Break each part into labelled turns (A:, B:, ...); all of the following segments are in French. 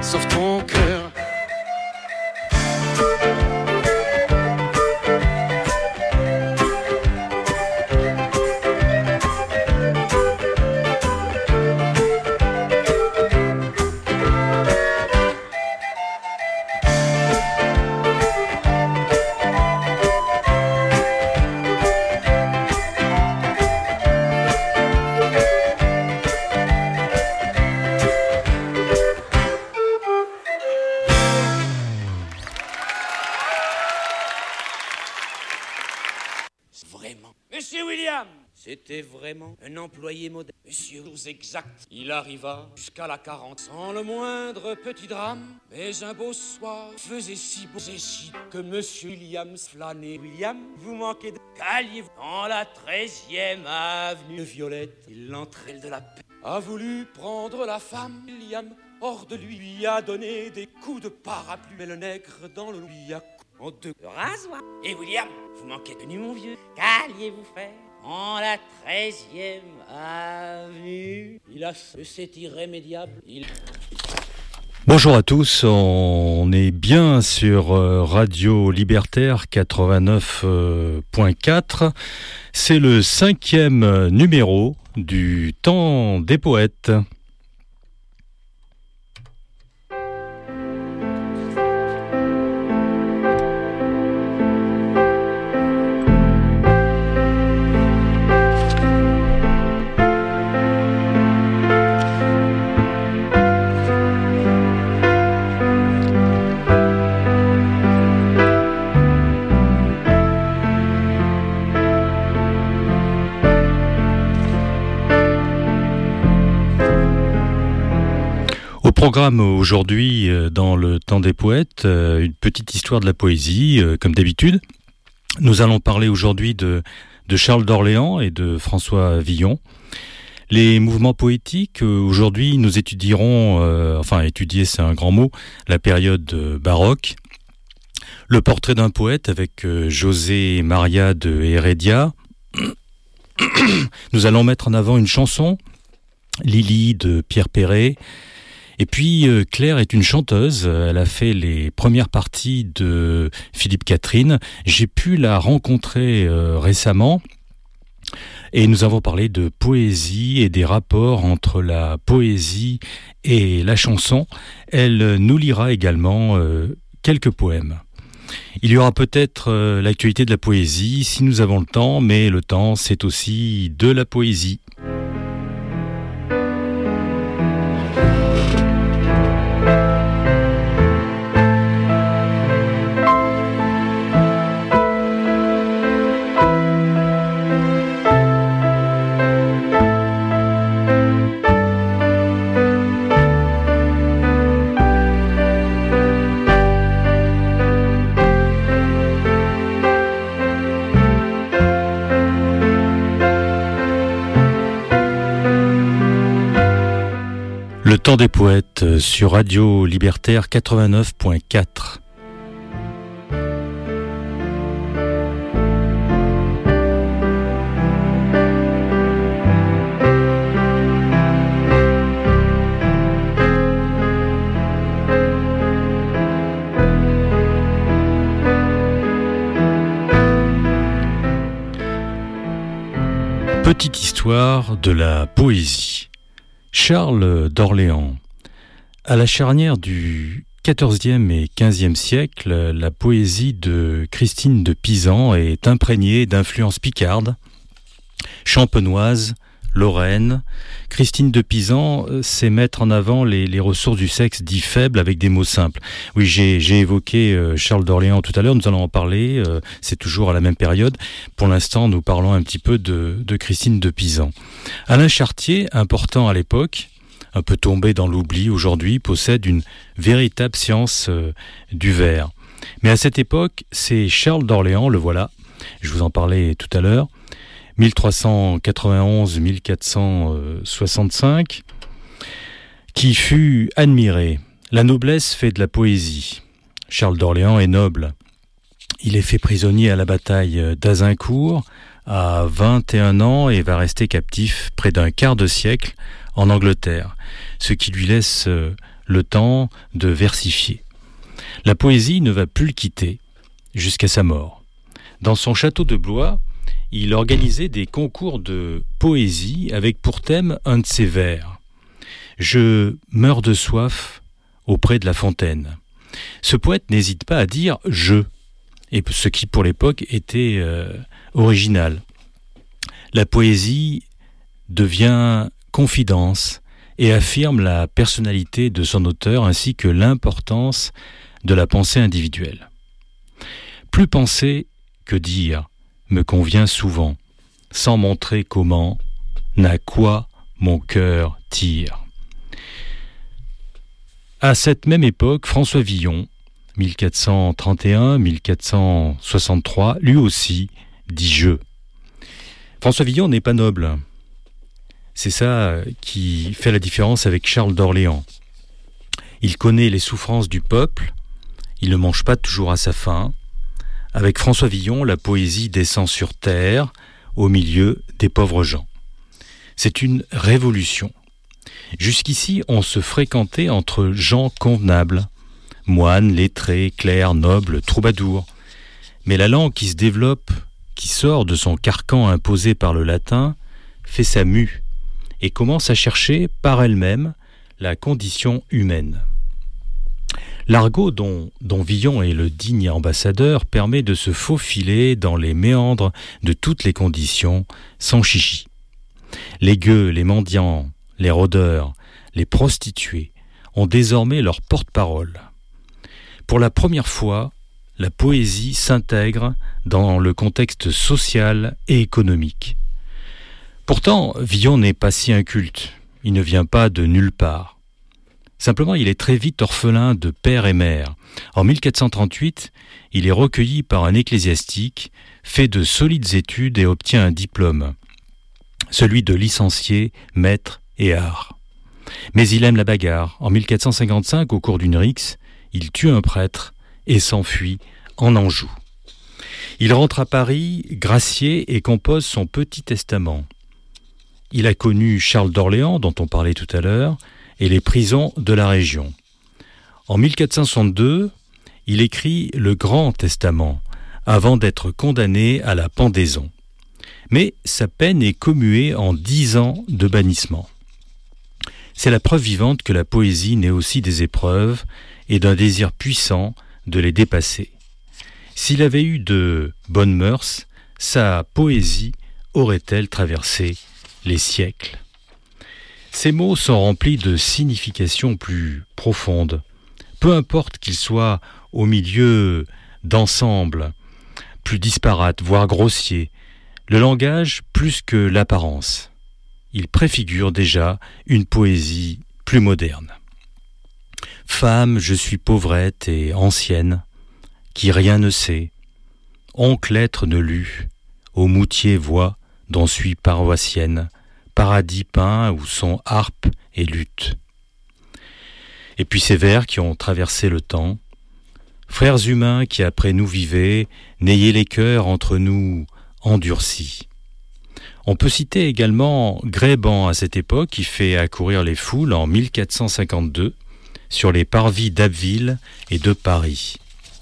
A: sauf ton cœur.
B: C'était vraiment un employé modèle. Monsieur, exact. Il arriva jusqu'à la 40 sans le moindre petit drame. Mais un beau soir faisait si beau et si que Monsieur Williams flânait. William, vous manquez de calier dans la 13e avenue Violette. Il l'entraîne de la paix. A voulu prendre la femme. William, hors de lui, a donné des coups de parapluie. Mais le nègre dans le lui a en deux rasoirs. Et William, vous manquez de nu, mon vieux. Qu'alliez-vous faire en la 13e avenue? Il a c'est irrémédiable.
C: Bonjour à tous, on est bien sur Radio Libertaire 89.4. C'est le 5e numéro du Temps des Poètes. Programme aujourd'hui dans le Temps des Poètes, une petite histoire de la poésie, comme d'habitude. Nous allons parler aujourd'hui de Charles d'Orléans et de François Villon. Les mouvements poétiques, aujourd'hui nous étudierons, étudier c'est un grand mot, la période baroque. Le portrait d'un poète avec José Maria de Heredia. Nous allons mettre en avant une chanson, Lily de Pierre Perret. Et puis Claire est une chanteuse, elle a fait les premières parties de Philippe Catherine. J'ai pu la rencontrer récemment et nous avons parlé de poésie et des rapports entre la poésie et la chanson. Elle nous lira également quelques poèmes. Il y aura peut-être l'actualité de la poésie si nous avons le temps, mais le temps c'est aussi de la poésie. Le Temps des Poètes sur Radio Libertaire 89.4. Petite histoire de la poésie. Charles d'Orléans. À la charnière du XIVe et XVe siècle, la poésie de Christine de Pisan est imprégnée d'influences picardes, champenoises, lorraines. Christine de Pisan sait mettre en avant les ressources du sexe dit faible avec des mots simples. Oui, j'ai évoqué Charles d'Orléans tout à l'heure, nous allons en parler, c'est toujours à la même période. Pour l'instant, nous parlons un petit peu de Christine de Pisan. Alain Chartier, important à l'époque, un peu tombé dans l'oubli aujourd'hui, possède une véritable science du vers. Mais à cette époque, c'est Charles d'Orléans, le voilà, je vous en parlais tout à l'heure, 1391-1465, qui fut admiré. La noblesse fait de la poésie. Charles d'Orléans est noble. Il est fait prisonnier à la bataille d'Azincourt à 21 ans et va rester captif près d'un quart de siècle en Angleterre, ce qui lui laisse le temps de versifier. La poésie ne va plus le quitter jusqu'à sa mort. Dans son château de Blois, il organisait des concours de poésie avec pour thème un de ses vers. « Je meurs de soif auprès de la fontaine ». Ce poète n'hésite pas à dire « je », et ce qui pour l'époque était original. La poésie devient confidence et affirme la personnalité de son auteur ainsi que l'importance de la pensée individuelle. Plus penser que dire me convient souvent, sans montrer comment, n'a quoi mon cœur tire. À cette même époque, François Villon, 1431-1463, lui aussi dit « je ». François Villon n'est pas noble. C'est ça qui fait la différence avec Charles d'Orléans. Il connaît les souffrances du peuple, il ne mange pas toujours à sa faim. Avec François Villon, la poésie descend sur terre, au milieu des pauvres gens. C'est une révolution. Jusqu'ici, on se fréquentait entre gens convenables, moines, lettrés, clercs, nobles, troubadours. Mais la langue qui se développe, qui sort de son carcan imposé par le latin, fait sa mue et commence à chercher par elle-même la condition humaine. L'argot dont Villon est le digne ambassadeur permet de se faufiler dans les méandres de toutes les conditions sans chichi. Les gueux, les mendiants, les rôdeurs, les prostituées ont désormais leur porte-parole. Pour la première fois, la poésie s'intègre dans le contexte social et économique. Pourtant, Villon n'est pas si inculte, il ne vient pas de nulle part. Simplement, il est très vite orphelin de père et mère. En 1438, il est recueilli par un ecclésiastique, fait de solides études et obtient un diplôme, celui de licencié, maître et art. Mais il aime la bagarre. En 1455, au cours d'une rixe, il tue un prêtre et s'enfuit en Anjou. Il rentre à Paris, gracié, et compose son petit testament. Il a connu Charles d'Orléans, dont on parlait tout à l'heure, et les prisons de la région. En 1462, il écrit le Grand Testament, avant d'être condamné à la pendaison. Mais sa peine est commuée en 10 ans de bannissement. C'est la preuve vivante que la poésie naît aussi des épreuves et d'un désir puissant de les dépasser. S'il avait eu de bonnes mœurs, sa poésie aurait-elle traversé les siècles? Ces mots sont remplis de significations plus profondes. Peu importe qu'ils soient au milieu d'ensembles plus disparates, voire grossiers, le langage plus que l'apparence. Il préfigure déjà une poésie plus moderne. Femme, je suis pauvrette et ancienne, qui rien ne sait. Oncle être ne lut, au moutier voix dont suis paroissienne, paradis peint où sont harpe et luth. Et puis ces vers qui ont traversé le temps, frères humains qui après nous vivez, n'ayez les cœurs entre nous endurcis. On peut citer également Gréban à cette époque qui fait accourir les foules en 1452 sur les parvis d'Abbeville et de Paris.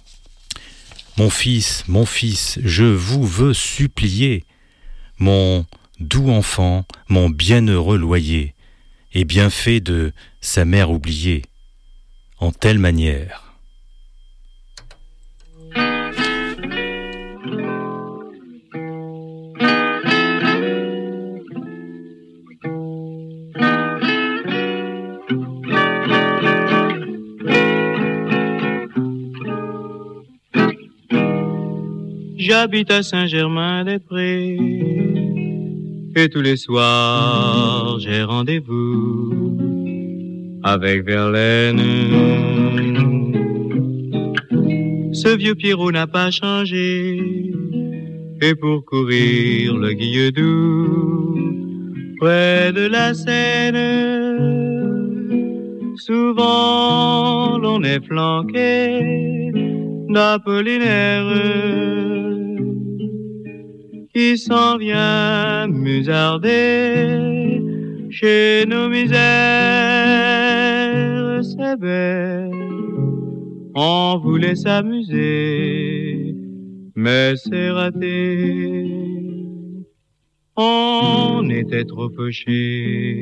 C: Mon fils, je vous veux supplier, mon doux enfant, mon bienheureux loyer, est bien fait de sa mère oubliée, en telle manière.
A: J'habite à Saint-Germain-des-Prés et tous les soirs j'ai rendez-vous avec Verlaine. Ce vieux Pierrot n'a pas changé et pour courir le Guilledoux près de la Seine, souvent l'on est flanqué d'Apollinaire qui s'en vient musarder chez nos misères. C'est très belle, on voulait s'amuser, mais c'est raté. On était trop fauchés.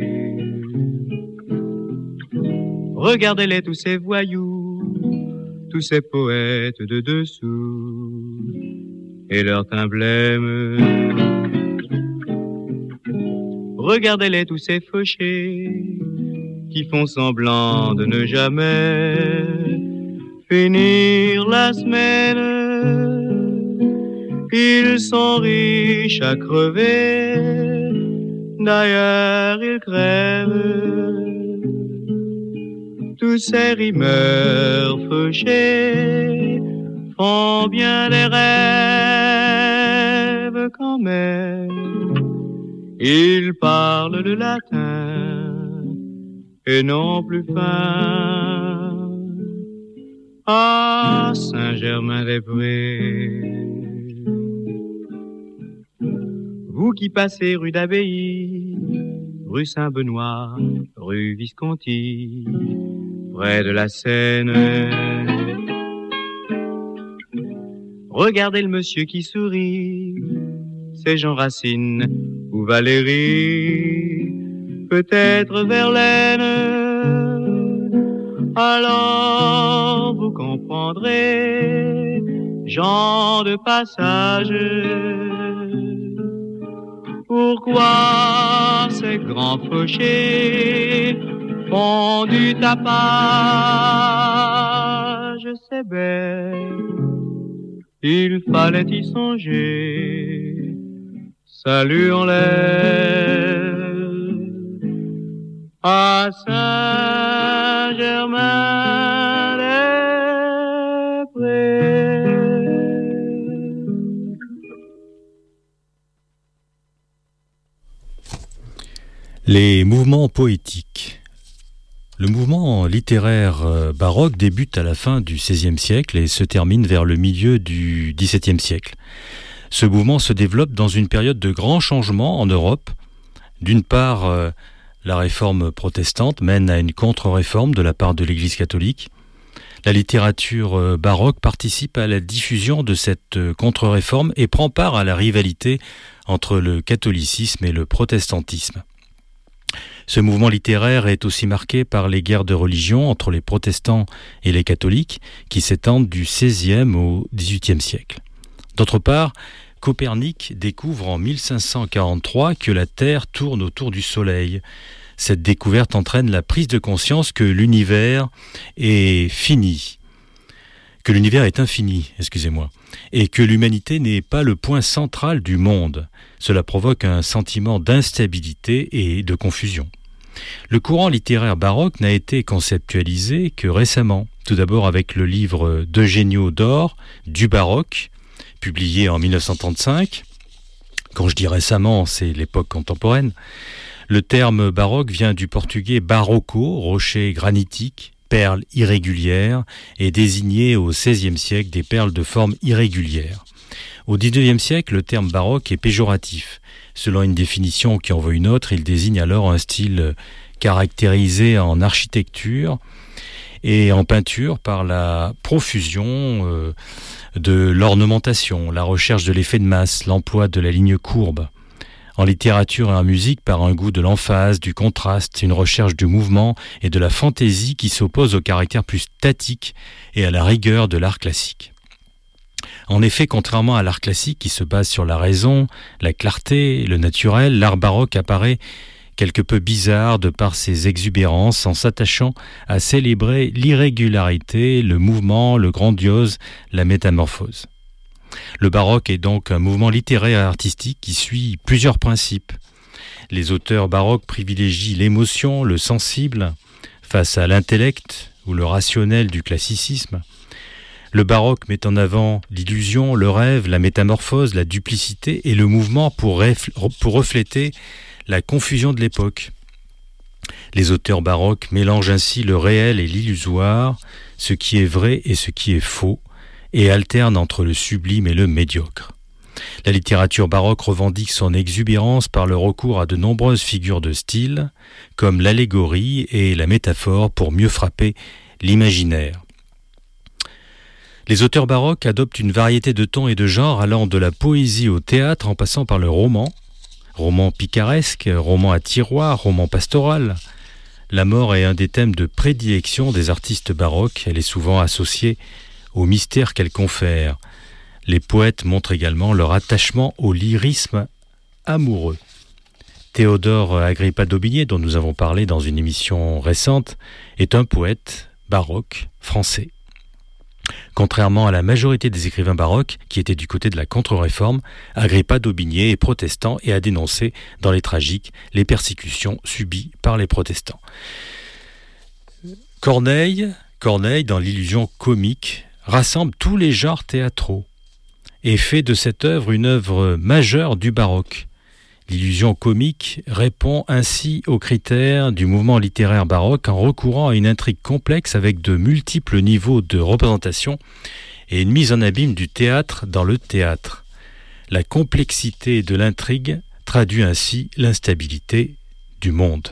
A: Regardez-les tous ces voyous, tous ces poètes de dessous, et leur emblème. Regardez-les tous ces fauchés, qui font semblant de ne jamais finir la semaine. Ils sont riches à crever, d'ailleurs ils crèvent. Tous ces rimeurs fauchés font bien des rêves quand même. Ils parlent le latin et non plus fin. À Saint-Germain-des-Prés, vous qui passez rue d'Abbaye, rue Saint-Benoît, rue Visconti, près de la Seine, regardez le monsieur qui sourit, c'est Jean Racine ou Valérie, peut-être Verlaine. Alors vous comprendrez, gens de passage, pourquoi ces grands fauchés font du tapage. C'est bête, il fallait y songer. Salut en l'air à Saint-Germain-des-Prés.
C: Les mouvements poétiques. Le mouvement littéraire baroque débute à la fin du XVIe siècle et se termine vers le milieu du XVIIe siècle. Ce mouvement se développe dans une période de grands changements en Europe. D'une part, la réforme protestante mène à une contre-réforme de la part de l'Église catholique. La littérature baroque participe à la diffusion de cette contre-réforme et prend part à la rivalité entre le catholicisme et le protestantisme. Ce mouvement littéraire est aussi marqué par les guerres de religion entre les protestants et les catholiques qui s'étendent du XVIe au XVIIIe siècle. D'autre part, Copernic découvre en 1543 que la Terre tourne autour du Soleil. Cette découverte entraîne la prise de conscience que l'univers est infini, et que l'humanité n'est pas le point central du monde. Cela provoque un sentiment d'instabilité et de confusion. Le courant littéraire baroque n'a été conceptualisé que récemment, tout d'abord avec le livre d'Eugenio d'Or, du baroque, publié en 1935. Quand je dis récemment, c'est l'époque contemporaine. Le terme baroque vient du portugais barroco, rocher granitique, perles irrégulières, et désignait au XVIe siècle des perles de forme irrégulière. Au XIXe siècle, le terme baroque est péjoratif. Selon une définition qui en vaut une autre, il désigne alors un style caractérisé en architecture et en peinture par la profusion de l'ornementation, la recherche de l'effet de masse, l'emploi de la ligne courbe. En littérature et en musique, par un goût de l'emphase, du contraste, une recherche du mouvement et de la fantaisie qui s'oppose au caractère plus statique et à la rigueur de l'art classique. En effet, contrairement à l'art classique qui se base sur la raison, la clarté, le naturel, l'art baroque apparaît quelque peu bizarre de par ses exubérances en s'attachant à célébrer l'irrégularité, le mouvement, le grandiose, la métamorphose. Le baroque est donc un mouvement littéraire et artistique qui suit plusieurs principes. Les auteurs baroques privilégient l'émotion, le sensible, face à l'intellect ou le rationnel du classicisme. Le baroque met en avant l'illusion, le rêve, la métamorphose, la duplicité et le mouvement pour refléter la confusion de l'époque. Les auteurs baroques mélangent ainsi le réel et l'illusoire, ce qui est vrai et ce qui est faux, et alternent entre le sublime et le médiocre. La littérature baroque revendique son exubérance par le recours à de nombreuses figures de style, comme l'allégorie et la métaphore pour mieux frapper l'imaginaire. Les auteurs baroques adoptent une variété de tons et de genres allant de la poésie au théâtre en passant par le roman picaresque, roman à tiroir, roman pastoral. La mort est un des thèmes de prédilection des artistes baroques. Elle est souvent associée au mystère qu'elle confère. Les poètes montrent également leur attachement au lyrisme amoureux. Théodore Agrippa d'Aubigné, dont nous avons parlé dans une émission récente, est un poète baroque français. Contrairement à la majorité des écrivains baroques qui étaient du côté de la contre-réforme, Agrippa d'Aubigné est protestant et a dénoncé dans les tragiques les persécutions subies par les protestants. Corneille, dans l'illusion comique, rassemble tous les genres théâtraux et fait de cette œuvre une œuvre majeure du baroque. L'illusion comique répond ainsi aux critères du mouvement littéraire baroque en recourant à une intrigue complexe avec de multiples niveaux de représentation et une mise en abîme du théâtre dans le théâtre. La complexité de l'intrigue traduit ainsi l'instabilité du monde.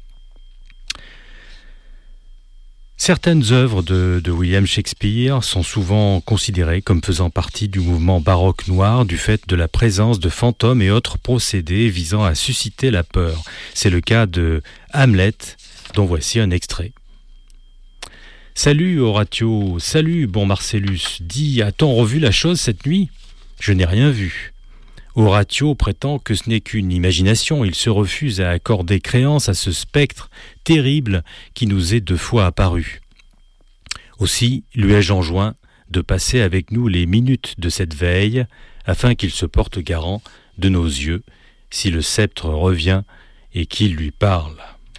C: Certaines œuvres de William Shakespeare sont souvent considérées comme faisant partie du mouvement baroque noir du fait de la présence de fantômes et autres procédés visant à susciter la peur. C'est le cas de Hamlet, dont voici un extrait. « Salut Horatio, salut bon Marcellus, dis, a-t-on revu la chose cette nuit ? Je n'ai rien vu. » Horatio prétend que ce n'est qu'une imagination, il se refuse à accorder créance à ce spectre terrible qui nous est 2 fois apparu. Aussi lui ai-je enjoint de passer avec nous les minutes de cette veille, afin qu'il se porte garant de nos yeux, si le sceptre revient et qu'il lui parle.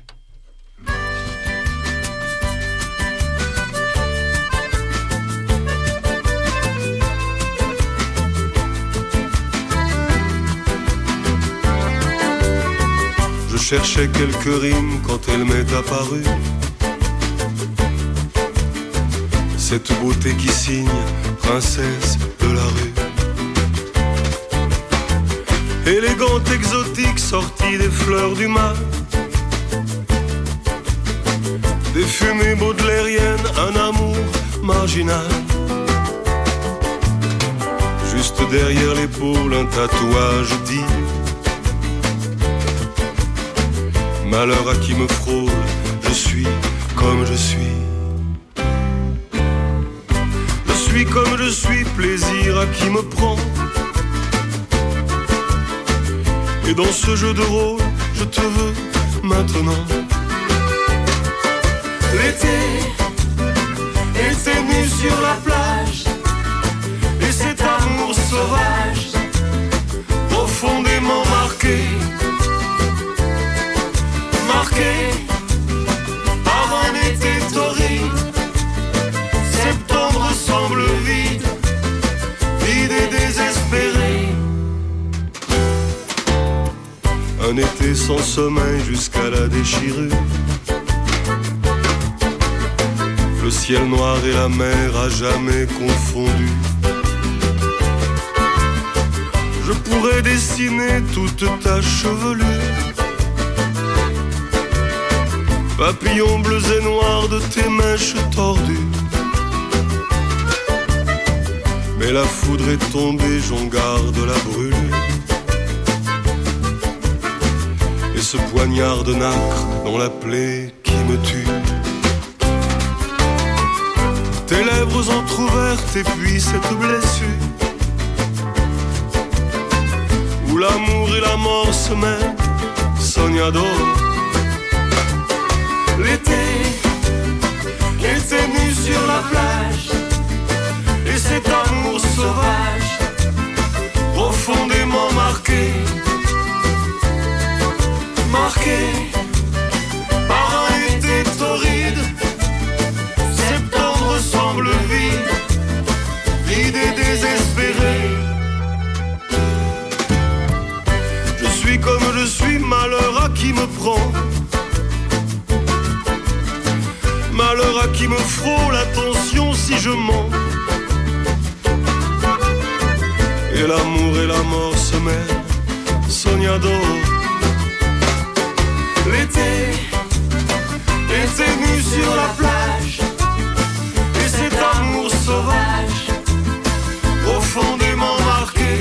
D: Je cherchais quelques rimes quand elle m'est apparue. Cette beauté qui signe princesse de la rue. Élégante, exotique, sortie des fleurs du mal. Des fumées baudelairiennes, un amour marginal. Juste derrière l'épaule, un tatouage dit malheur à qui me frôle, je suis comme je suis. Je suis comme je suis, plaisir à qui me prend. Et dans ce jeu de rôle, je te veux maintenant. L'été était nu sur la plage. Et cet amour sauvage, profondément marqué par un été torride. Septembre semble vide et désespéré. Un été sans sommeil jusqu'à la déchirure. Le ciel noir et la mer à jamais confondus. Je pourrais dessiner toute ta chevelure. Papillons bleus et noirs de tes mèches tordues. Mais la foudre est tombée, j'en garde la brûlure. Et ce poignard de nacre dans la plaie qui me tue. Tes lèvres entr'ouvertes et puis cette blessure où l'amour et la mort se mêlent, sognador. L'été était nu sur la plage. Et cet amour sauvage, profondément marqué par un été torride. Septembre semble vide et désespéré. Je suis comme je suis, malheur à qui me prend. Malheur à qui me frôle, attention si je mens. et l'amour et la mort se mêlent, sognador. L'été était nu sur la plage, et cet amour sauvage, profondément marqué,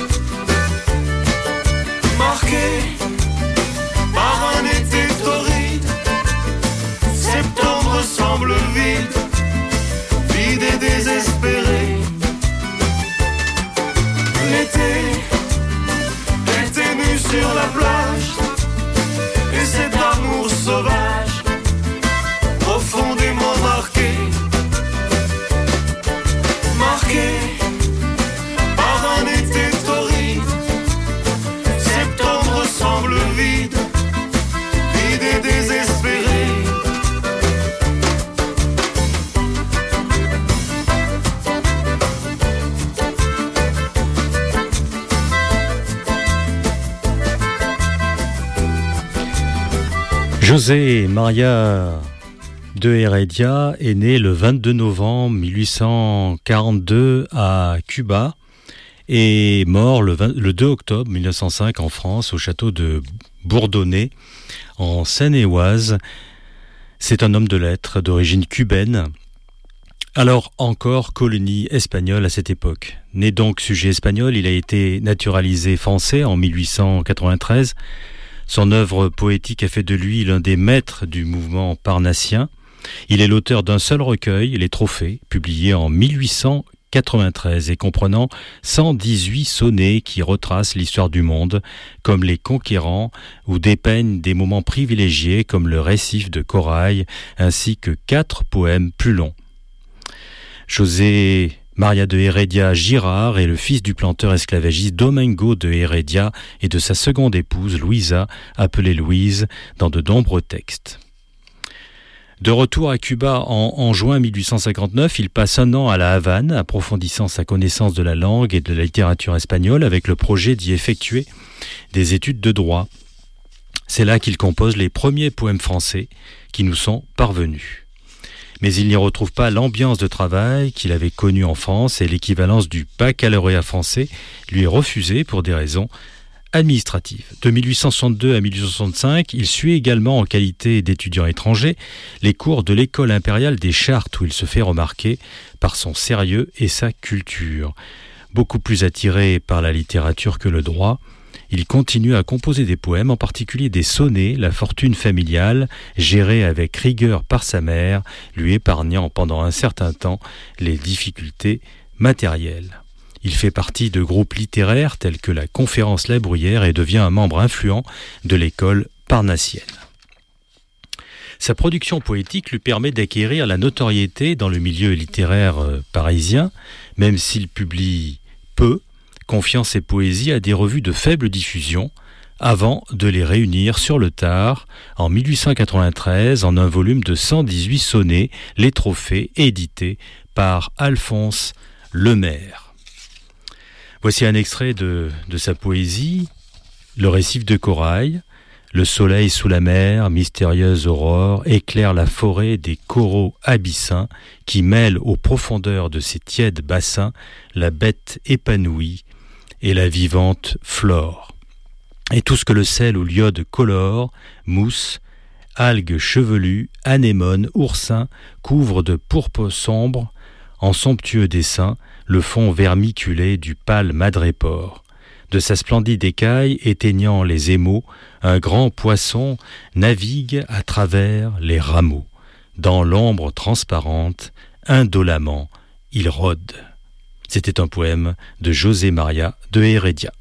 D: marqué par un été torride. Septembre semble vide, vide et désespéré. L'été était nu sur la plage, et cet amour sauvage, profondément marqué, marqué par un été torride. Septembre semble vide, vide et désespéré.
C: José María de Heredia est né le 22 novembre 1842 à Cuba et mort le 2 octobre 1905 en France au château de Bourdonnais en Seine-et-Oise. C'est un homme de lettres d'origine cubaine, alors encore colonie espagnole à cette époque. Né donc sujet espagnol, il a été naturalisé français en 1893. Son œuvre poétique a fait de lui l'un des maîtres du mouvement parnassien. Il est l'auteur d'un seul recueil, Les Trophées, publié en 1893 et comprenant 118 sonnets qui retracent l'histoire du monde, comme Les Conquérants, ou dépeignent des moments privilégiés comme le récif de corail, ainsi que 4 poèmes plus longs. José María de Heredia Girard est le fils du planteur esclavagiste Domingo de Heredia et de sa seconde épouse Luisa, appelée Louise, dans de nombreux textes. De retour à Cuba en juin 1859, il passe un an à La Havane, approfondissant sa connaissance de la langue et de la littérature espagnole avec le projet d'y effectuer des études de droit. C'est là qu'il compose les premiers poèmes français qui nous sont parvenus. Mais il n'y retrouve pas l'ambiance de travail qu'il avait connue en France et l'équivalence du baccalauréat français lui est refusée pour des raisons administratives. De 1862 à 1865, il suit également en qualité d'étudiant étranger les cours de l'école impériale des Chartes où il se fait remarquer par son sérieux et sa culture. Beaucoup plus attiré par la littérature que le droit, il continue à composer des poèmes, en particulier des sonnets, la fortune familiale, gérée avec rigueur par sa mère, lui épargnant pendant un certain temps les difficultés matérielles. Il fait partie de groupes littéraires tels que la Conférence La Bruyère et devient un membre influent de l'école parnassienne. Sa production poétique lui permet d'acquérir la notoriété dans le milieu littéraire parisien, même s'il publie peu, confiant ses poésies à des revues de faible diffusion, avant de les réunir sur le tard, en 1893, en un volume de 118 sonnets, Les Trophées, édités par Alphonse Lemaire. Voici un extrait de sa poésie, Le récif de corail. Le soleil sous la mer, mystérieuse aurore, éclaire la forêt des coraux abyssins qui mêlent aux profondeurs de ces tièdes bassins la bête épanouie et la vivante flore. Et tout ce que le sel ou l'iode colore, mousse, algues chevelues, anémones, oursins, couvrent de pourpre sombre, en somptueux dessin, le fond vermiculé du pâle madrépore. De sa splendide écaille éteignant les émaux, un grand poisson navigue à travers les rameaux. Dans l'ombre transparente, indolemment, il rôde. C'était un poème de José María de Heredia.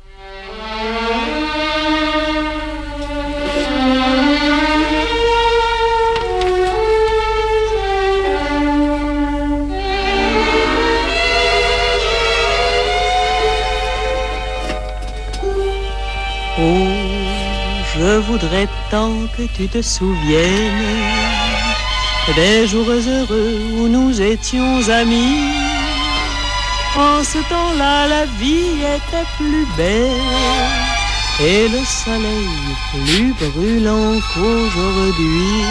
E: Oh, je voudrais tant que tu te souviennes des jours heureux où nous étions amis. En ce temps-là, la vie était plus belle et le soleil plus brûlant qu'aujourd'hui.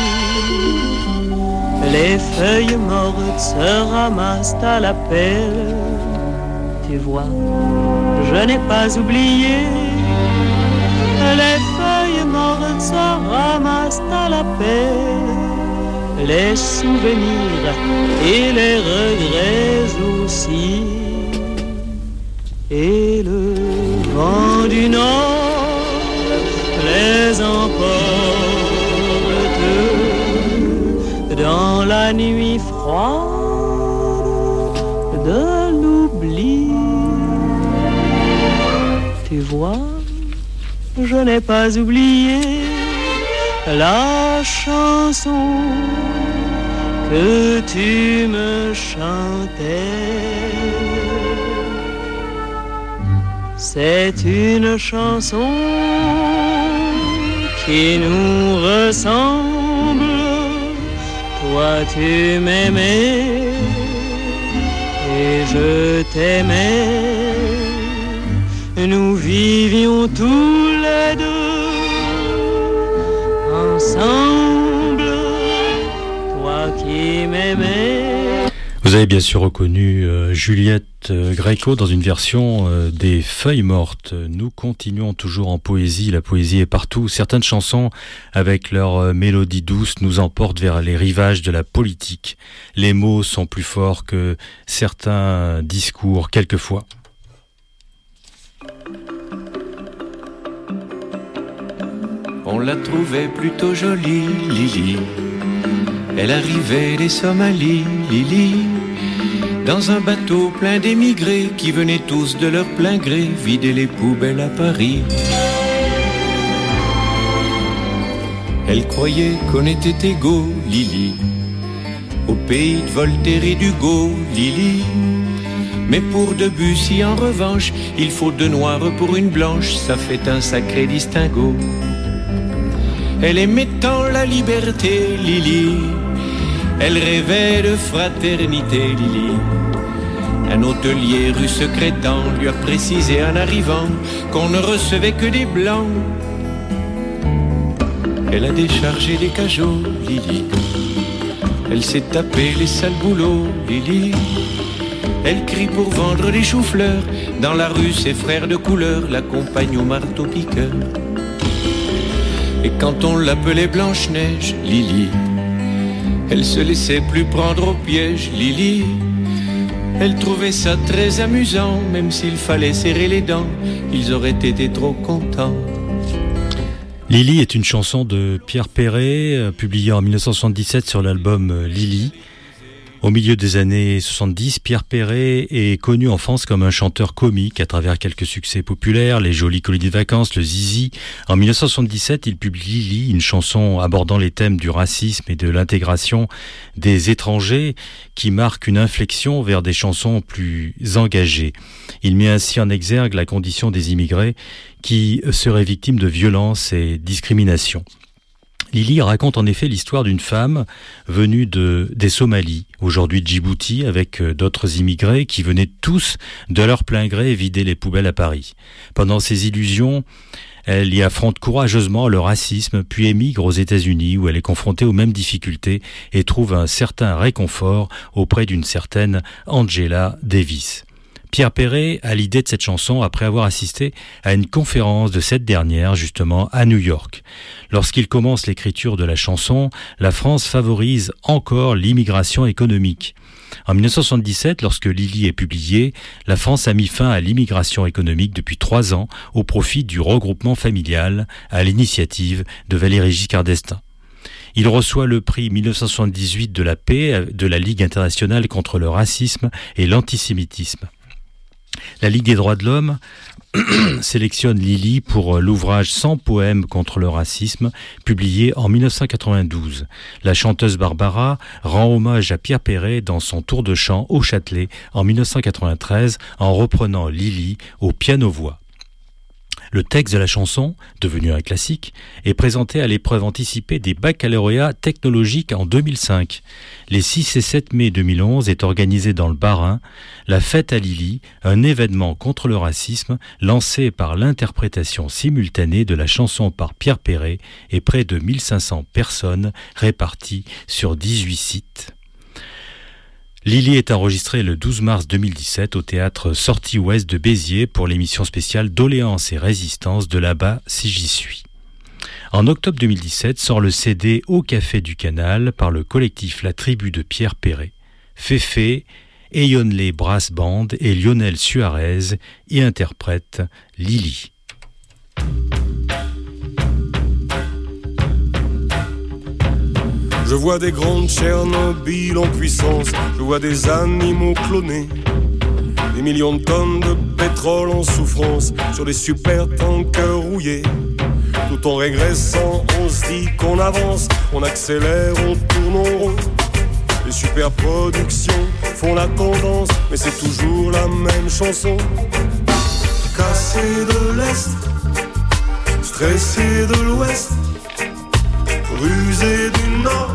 E: Les feuilles mortes se ramassent à la pelle Tu vois, je n'ai pas oublié. Les feuilles mortes se ramassent à la paix. Les souvenirs et les regrets aussi. Et le vent du nord les emporte dans la nuit froide de l'oubli. Tu vois, je n'ai pas oublié la chanson que tu me chantais. C'est une chanson qui nous ressemble. Toi tu m'aimais et je t'aimais. Nous vivions tous les deux ensemble. Toi qui m'aimais.
C: Vous avez bien sûr reconnu Juliette Gréco dans une version des Feuilles mortes. Nous continuons toujours en poésie, la poésie est partout. Certaines chansons, avec leur mélodie douce, nous emportent vers les rivages de la politique. Les mots sont plus forts que certains discours, quelquefois.
F: On la trouvait plutôt jolie, Lily. Elle arrivait des Somalies, Lily, dans un bateau plein d'émigrés qui venaient tous de leur plein gré vider les poubelles à Paris. Elle croyait qu'on était égaux, Lily, au pays de Voltaire et d'Hugo, Lily. Mais pour Debussy, en revanche, il faut deux noirs pour une blanche, ça fait un sacré distinguo. Elle aimait tant la liberté, Lily. Elle rêvait de fraternité, Lily. Un hôtelier rue Secrétan lui a précisé en arrivant qu'on ne recevait que des blancs. Elle a déchargé les cajots, Lily. Elle s'est tapé les sales boulots, Lily. Elle crie pour vendre des choux-fleurs. Dans la rue, ses frères de couleur l'accompagnent au marteau-piqueur. Et quand on l'appelait Blanche-Neige, Lily, elle se laissait plus prendre au piège, Lily. Elle trouvait ça très amusant, même s'il fallait serrer les dents, ils auraient été trop contents.
C: Lily est une chanson de Pierre Perret, publiée en 1977 sur l'album Lily. Au milieu des années 70, Pierre Perret est connu en France comme un chanteur comique à travers quelques succès populaires, les Jolies colonies de vacances, le Zizi. En 1977, il publie Lily, une chanson abordant les thèmes du racisme et de l'intégration des étrangers qui marque une inflexion vers des chansons plus engagées. Il met ainsi en exergue la condition des immigrés qui seraient victimes de violences et discriminations. Lily raconte en effet l'histoire d'une femme venue des Somalies, aujourd'hui Djibouti, avec d'autres immigrés qui venaient tous de leur plein gré vider les poubelles à Paris. Pendant ces illusions, elle y affronte courageusement le racisme, puis émigre aux États-Unis où elle est confrontée aux mêmes difficultés et trouve un certain réconfort auprès d'une certaine Angela Davis. Pierre Perret a l'idée de cette chanson après avoir assisté à une conférence de cette dernière, justement, à New York. Lorsqu'il commence l'écriture de la chanson, la France favorise encore l'immigration économique. En 1977, lorsque Lily est publiée, la France a mis fin à l'immigration économique depuis 3 ans au profit du regroupement familial à l'initiative de Valéry Giscard d'Estaing. Il reçoit le prix 1978 de la paix de la Ligue internationale contre le racisme et l'antisémitisme. La Ligue des droits de l'homme sélectionne Lily pour l'ouvrage 100 poèmes contre le racisme, publié en 1992. La chanteuse Barbara rend hommage à Pierre Perret dans son tour de chant au Châtelet en 1993 en reprenant Lily au piano-voix. Le texte de la chanson, devenu un classique, est présenté à l'épreuve anticipée des baccalauréats technologiques en 2005. Les 6 et 7 mai 2011 est organisée dans le Bas-Rhin la Fête à Lily, un événement contre le racisme lancé par l'interprétation simultanée de la chanson par Pierre Perret et près de 1500 personnes réparties sur 18 sites. Lily est enregistrée le 12 mars 2017 au théâtre Sortie Ouest de Béziers pour l'émission spéciale Doléances et résistance de là-bas si j'y suis. En octobre 2017 sort le CD Au Café du Canal par le collectif La Tribu de Pierre Perret. Féfé, Eyonlé Brass Band et Lionel Suarez y interprètent Lily.
D: Je vois des grandes Tchernobyl en puissance, je vois des animaux clonés, des millions de tonnes de pétrole en souffrance sur des super tankers rouillés. Tout en régressant, on se dit qu'on avance, on accélère, on tourne en rond. Les superproductions font la tendance, mais c'est toujours la même chanson. Cassé de l'Est, stressé de l'Ouest, rusé du Nord,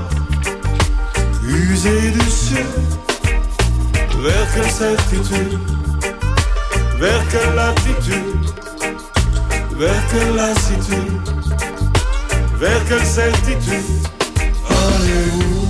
D: usé du Sud. Vers quelle certitude, vers quelle latitude, vers quelle lassitude, vers quelle certitude allez-vous?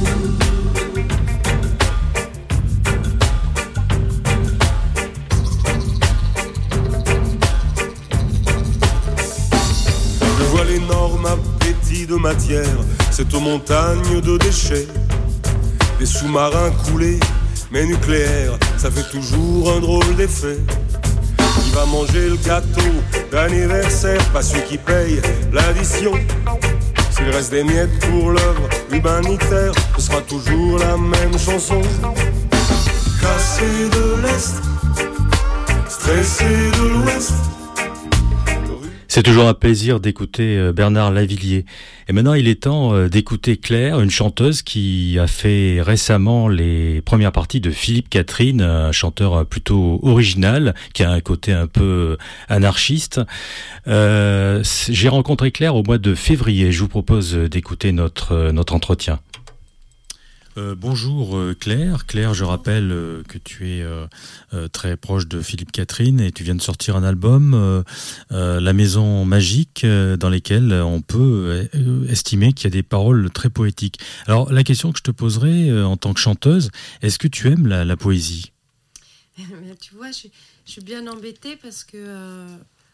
D: Je vois l'énorme appétit de matière, cette montagne de déchets, des sous-marins coulés, mais nucléaires, ça fait toujours un drôle d'effet. Qui va manger le gâteau d'anniversaire? Pas celui qui paye l'addition. S'il reste des miettes pour l'œuvre humanitaire, ce sera toujours la même chanson. Cassé de l'Est, stressé de l'Ouest.
C: C'est toujours un plaisir d'écouter Bernard Lavilliers. Et maintenant, il est temps d'écouter Claire, une chanteuse qui a fait récemment les premières parties de Philippe Catherine, un chanteur plutôt original, qui a un côté un peu anarchiste. J'ai rencontré Claire au mois de février. Je vous propose d'écouter notre entretien. Bonjour Claire. Claire, je rappelle que tu es très proche de Philippe Catherine et tu viens de sortir un album, La Maison Magique, dans lequel on peut estimer qu'il y a des paroles très poétiques. Alors la question que je te poserai en tant que chanteuse, est-ce que tu aimes la poésie?
G: Tu vois, je suis bien embêtée parce que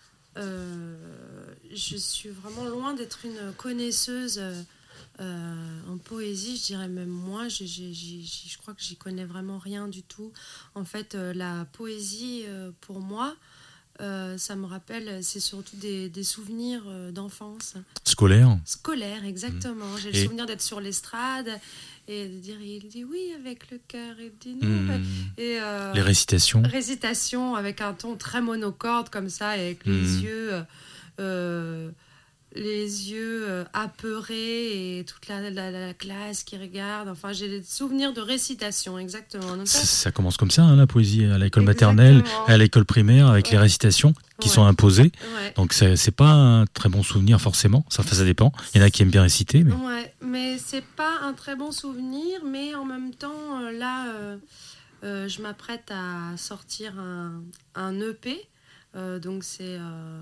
G: je suis vraiment loin d'être une connaisseuse en poésie, je dirais même moi, je crois que j'y connais vraiment rien du tout. En fait, la poésie, pour moi, ça me rappelle, c'est surtout des souvenirs d'enfance. Scolaire, exactement. J'ai le souvenir d'être sur l'estrade et de dire, il dit oui avec le cœur, il dit non. Et,
C: les récitations.
G: Récitations avec un ton très monocorde comme ça, avec les yeux apeurés et toute la classe qui regarde. Enfin, j'ai des souvenirs de récitation, exactement. Donc
C: ça commence comme ça, hein, la poésie, à l'école maternelle, à l'école primaire, avec les récitations qui sont imposées. Ouais. Donc c'est pas un très bon souvenir forcément, ça dépend. Il y en a qui aiment bien réciter. Mais...
G: Ouais, mais c'est pas un très bon souvenir, mais en même temps, je m'apprête à sortir un EP. Donc c'est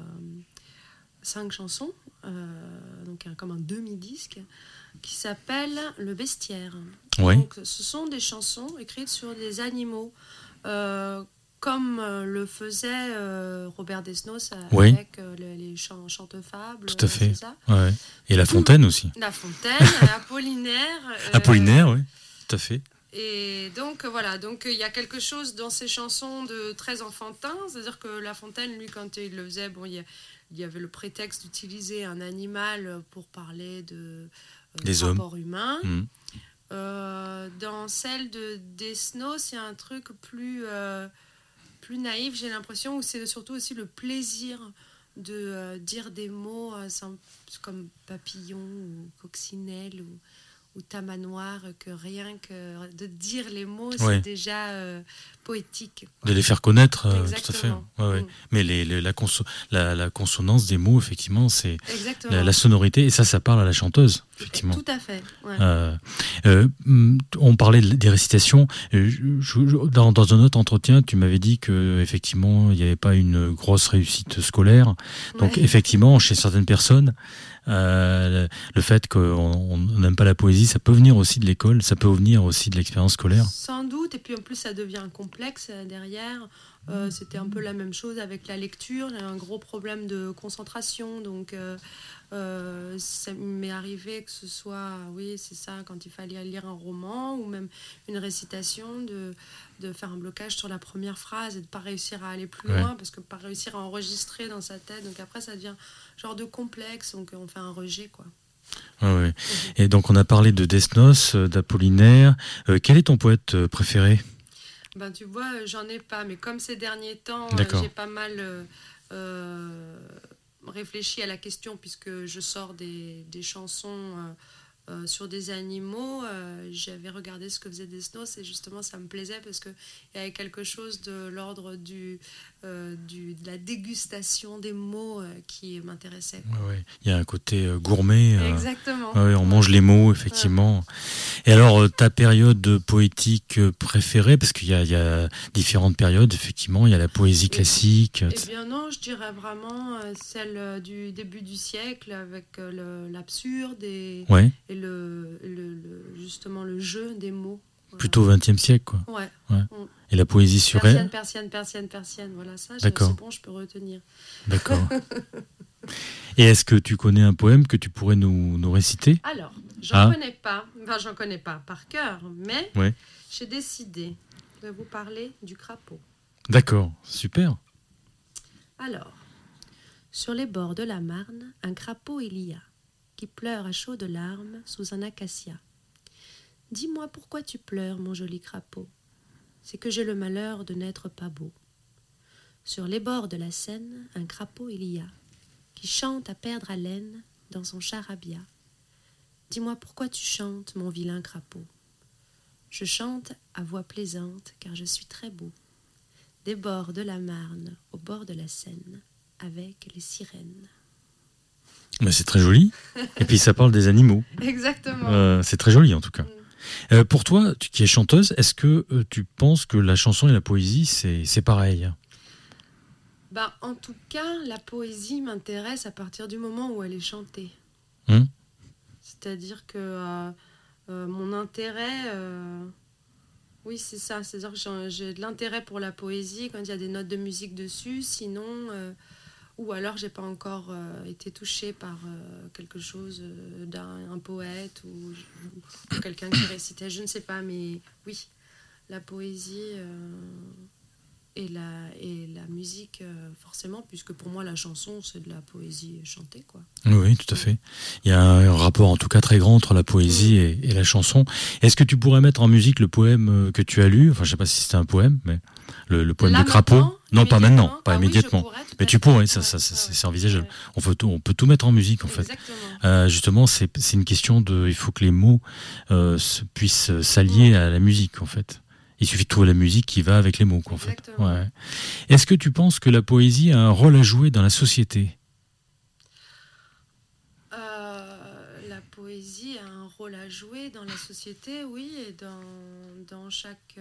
G: 5 chansons. Donc comme un demi-disque qui s'appelle Le Bestiaire.
C: Oui.
G: Donc ce sont des chansons écrites sur des animaux comme le faisait Robert Desnos avec les Chantefables.
C: Tout à fait. Ça. Ouais. Et La Fontaine aussi.
G: La Fontaine, Apollinaire.
C: Apollinaire, oui, tout à fait.
G: Et donc voilà, donc il y a quelque chose dans ces chansons de très enfantin, c'est-à-dire que La Fontaine, lui, quand il le faisait, il y avait le prétexte d'utiliser un animal pour parler
C: des
G: rapport humain. Dans celle de Desnos, il y a un truc plus naïf, j'ai l'impression, où c'est surtout aussi le plaisir de dire des mots comme papillon ou coccinelle ou tamanoir, que rien que de dire les mots, c'est déjà poétique.
C: De les faire connaître, tout à fait. Ouais. Mais la consonance des mots, effectivement, c'est la sonorité, et ça parle à la chanteuse. effectivement.
G: Tout à fait. Ouais.
C: On parlait des récitations. Dans un autre entretien, tu m'avais dit que effectivement, il n'y avait pas une grosse réussite scolaire. Donc, effectivement, chez certaines personnes, le fait qu'on n'aime pas la poésie, ça peut venir aussi de l'école, ça peut venir aussi de l'expérience scolaire.
G: Sans doute, et puis en plus, ça devient un complexe derrière. C'était un peu la même chose avec la lecture. J'ai un gros problème de concentration, donc ça m'est arrivé que ce soit, oui, c'est ça, quand il fallait lire un roman ou même une récitation, de faire un blocage sur la première phrase et de ne pas réussir à aller plus loin, parce que pas réussir à enregistrer dans sa tête. Donc après, ça devient genre de complexe, donc on fait un rejet, quoi.
C: Ouais. Et donc on a parlé de Desnos, d'Apollinaire. Quel est ton poète préféré ?
G: Ben, tu vois, j'en ai pas, mais comme ces derniers temps, j'ai pas mal réfléchi à la question, puisque je sors des chansons sur des animaux. J'avais regardé ce que faisait Desnos et justement ça me plaisait parce qu'il y avait quelque chose de l'ordre de la dégustation des mots qui m'intéressait.
C: Ouais. Il y a un côté gourmet.
G: Exactement.
C: On mange les mots, effectivement. Et alors, ta période poétique préférée, parce qu'il y a différentes périodes, effectivement, il y a la poésie classique.
G: Eh bien non, je dirais vraiment celle du début du siècle avec l'absurde et justement le jeu des mots. Voilà.
C: Plutôt 20e siècle, quoi.
G: Ouais.
C: Et la poésie sur elle.
G: Persienne, voilà ça.
C: D'accord.
G: C'est bon, je peux retenir.
C: D'accord. Et est-ce que tu connais un poème que tu pourrais nous réciter ?
G: Alors, j'en connais pas par cœur, mais j'ai décidé de vous parler du crapaud.
C: D'accord, super.
G: Alors, sur les bords de la Marne, un crapaud il y a, qui pleure à chaudes larmes sous un acacia. Dis-moi pourquoi tu pleures, mon joli crapaud. C'est que j'ai le malheur de n'être pas beau. Sur les bords de la Seine, un crapaud il y a, qui chante à perdre haleine dans son charabia. Dis-moi pourquoi tu chantes, mon vilain crapaud. Je chante à voix plaisante, car je suis très beau. Des bords de la Marne, au bord de la Seine, avec les sirènes.
C: Mais c'est très joli. Et puis ça parle des animaux.
G: Exactement.
C: C'est très joli en tout cas. Pour toi, tu qui es chanteuse, est-ce que tu penses que la chanson et la poésie, c'est pareil ?
G: En tout cas, la poésie m'intéresse à partir du moment où elle est chantée. C'est-à-dire que mon intérêt... oui, c'est ça. C'est-à-dire que j'ai de l'intérêt pour la poésie quand il y a des notes de musique dessus. Sinon... ou alors j'ai pas encore été touchée par quelque chose d'un poète ou quelqu'un qui récitait, je ne sais pas, mais oui, la poésie et la musique forcément, puisque pour moi la chanson c'est de la poésie chantée, quoi.
C: Oui, tout à fait. Il y a un rapport en tout cas très grand entre la poésie et la chanson. Est-ce que tu pourrais mettre en musique le poème que tu as lu ? Enfin, je sais pas si c'était un poème, mais le poème
G: là,
C: de Crapaud. Non, pas maintenant, pas immédiatement.
G: Oui,
C: mais tu pourrais, c'est envisageable. Ouais. On peut tout mettre en musique, en fait.
G: Exactement.
C: Justement, c'est une question il faut que les mots puissent s'allier à la musique, en fait. Il suffit de trouver la musique qui va avec les mots, quoi, en fait. Ouais. Est-ce que tu penses que la poésie a un rôle à jouer dans la société ?
G: La poésie a un rôle à jouer dans la société, oui, et dans chaque...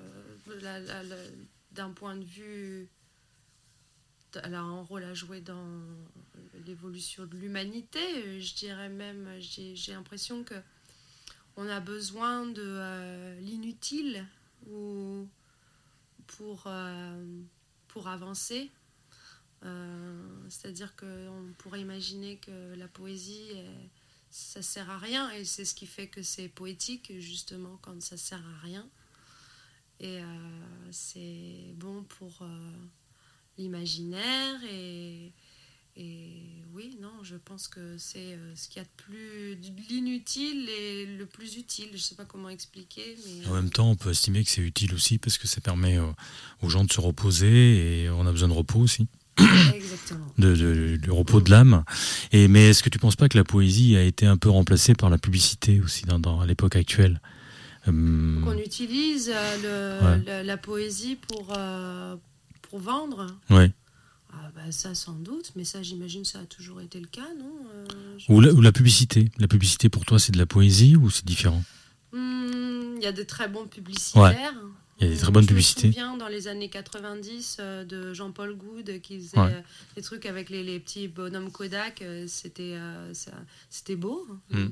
G: d'un point de vue... Elle a un rôle à jouer dans l'évolution de l'humanité. Je dirais même, j'ai l'impression qu'on a besoin de l'inutile ou pour avancer. C'est-à-dire qu'on pourrait imaginer que la poésie, ça sert à rien, et c'est ce qui fait que c'est poétique, justement, quand ça sert à rien. Et c'est bon pour l'imaginaire et oui, non, je pense que c'est ce qu'il y a de plus l'inutile et le plus utile. Je ne sais pas comment expliquer, mais
C: en même temps, on peut estimer que c'est utile aussi parce que ça permet aux gens de se reposer, et on a besoin de repos aussi.
G: Exactement.
C: Le repos de l'âme. Mais est-ce que tu ne penses pas que la poésie a été un peu remplacée par la publicité aussi à l'époque actuelle ?
G: Qu'on utilise la poésie pour vendre.
C: Ouais.
G: Ah bah ça sans doute, mais ça j'imagine ça a toujours été le cas, non
C: Ou la publicité. La publicité pour toi c'est de la poésie ou c'est différent?
G: Il y a de très bons publicitaires.
C: Ouais. Il y a des très bonnes publicités.
G: Je me souviens dans les années 90 de Jean-Paul Goude qui faisait des trucs avec les petits bonhommes Kodak. C'était beau.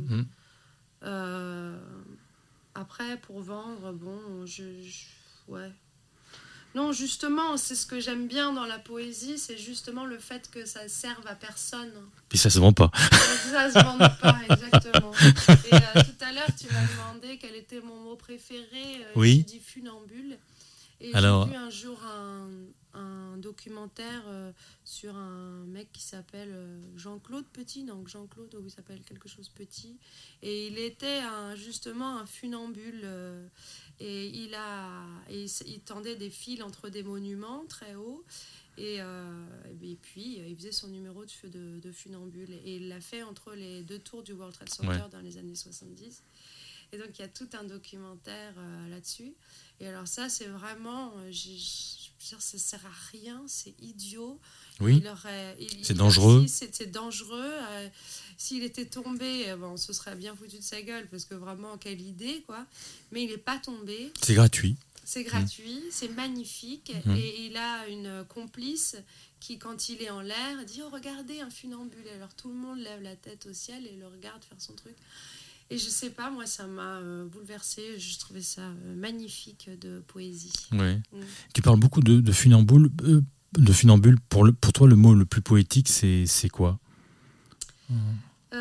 G: Après, pour vendre, bon, ouais. Non, justement, c'est ce que j'aime bien dans la poésie, c'est justement le fait que ça serve à personne.
C: Et ça se vend pas.
G: Ça se vend pas, exactement. Et tout à l'heure, tu m'as demandé quel était mon mot préféré.
C: Oui.
G: J'ai dit funambule. Et
C: alors...
G: j'ai vu un jour un documentaire sur un mec qui s'appelle Jean-Claude Petit, donc Jean-Claude, ou il s'appelle quelque chose Petit. Et il était justement un funambule. Et il tendait des fils entre des monuments très hauts. Et puis, il faisait son numéro de funambule. Et il l'a fait entre les 2 tours du World Trade Center dans les années 70. Et donc, il y a tout un documentaire là-dessus. Et alors ça, c'est vraiment... ça ne sert à rien, c'est idiot.
C: Oui, c'est dangereux.
G: C'est dangereux. S'il était tombé, on se serait bien foutu de sa gueule, parce que vraiment, quelle idée, quoi. Mais il n'est pas tombé.
C: C'est gratuit.
G: C'est gratuit, c'est magnifique. Et il a une complice qui, quand il est en l'air, dit « Oh, regardez, un funambule ». Alors tout le monde lève la tête au ciel et le regarde faire son truc. Et je sais pas, moi, ça m'a bouleversée. Je trouvais ça magnifique de poésie.
C: Ouais. Tu parles beaucoup de funambule. Pour toi, le mot le plus poétique, c'est quoi?
G: Il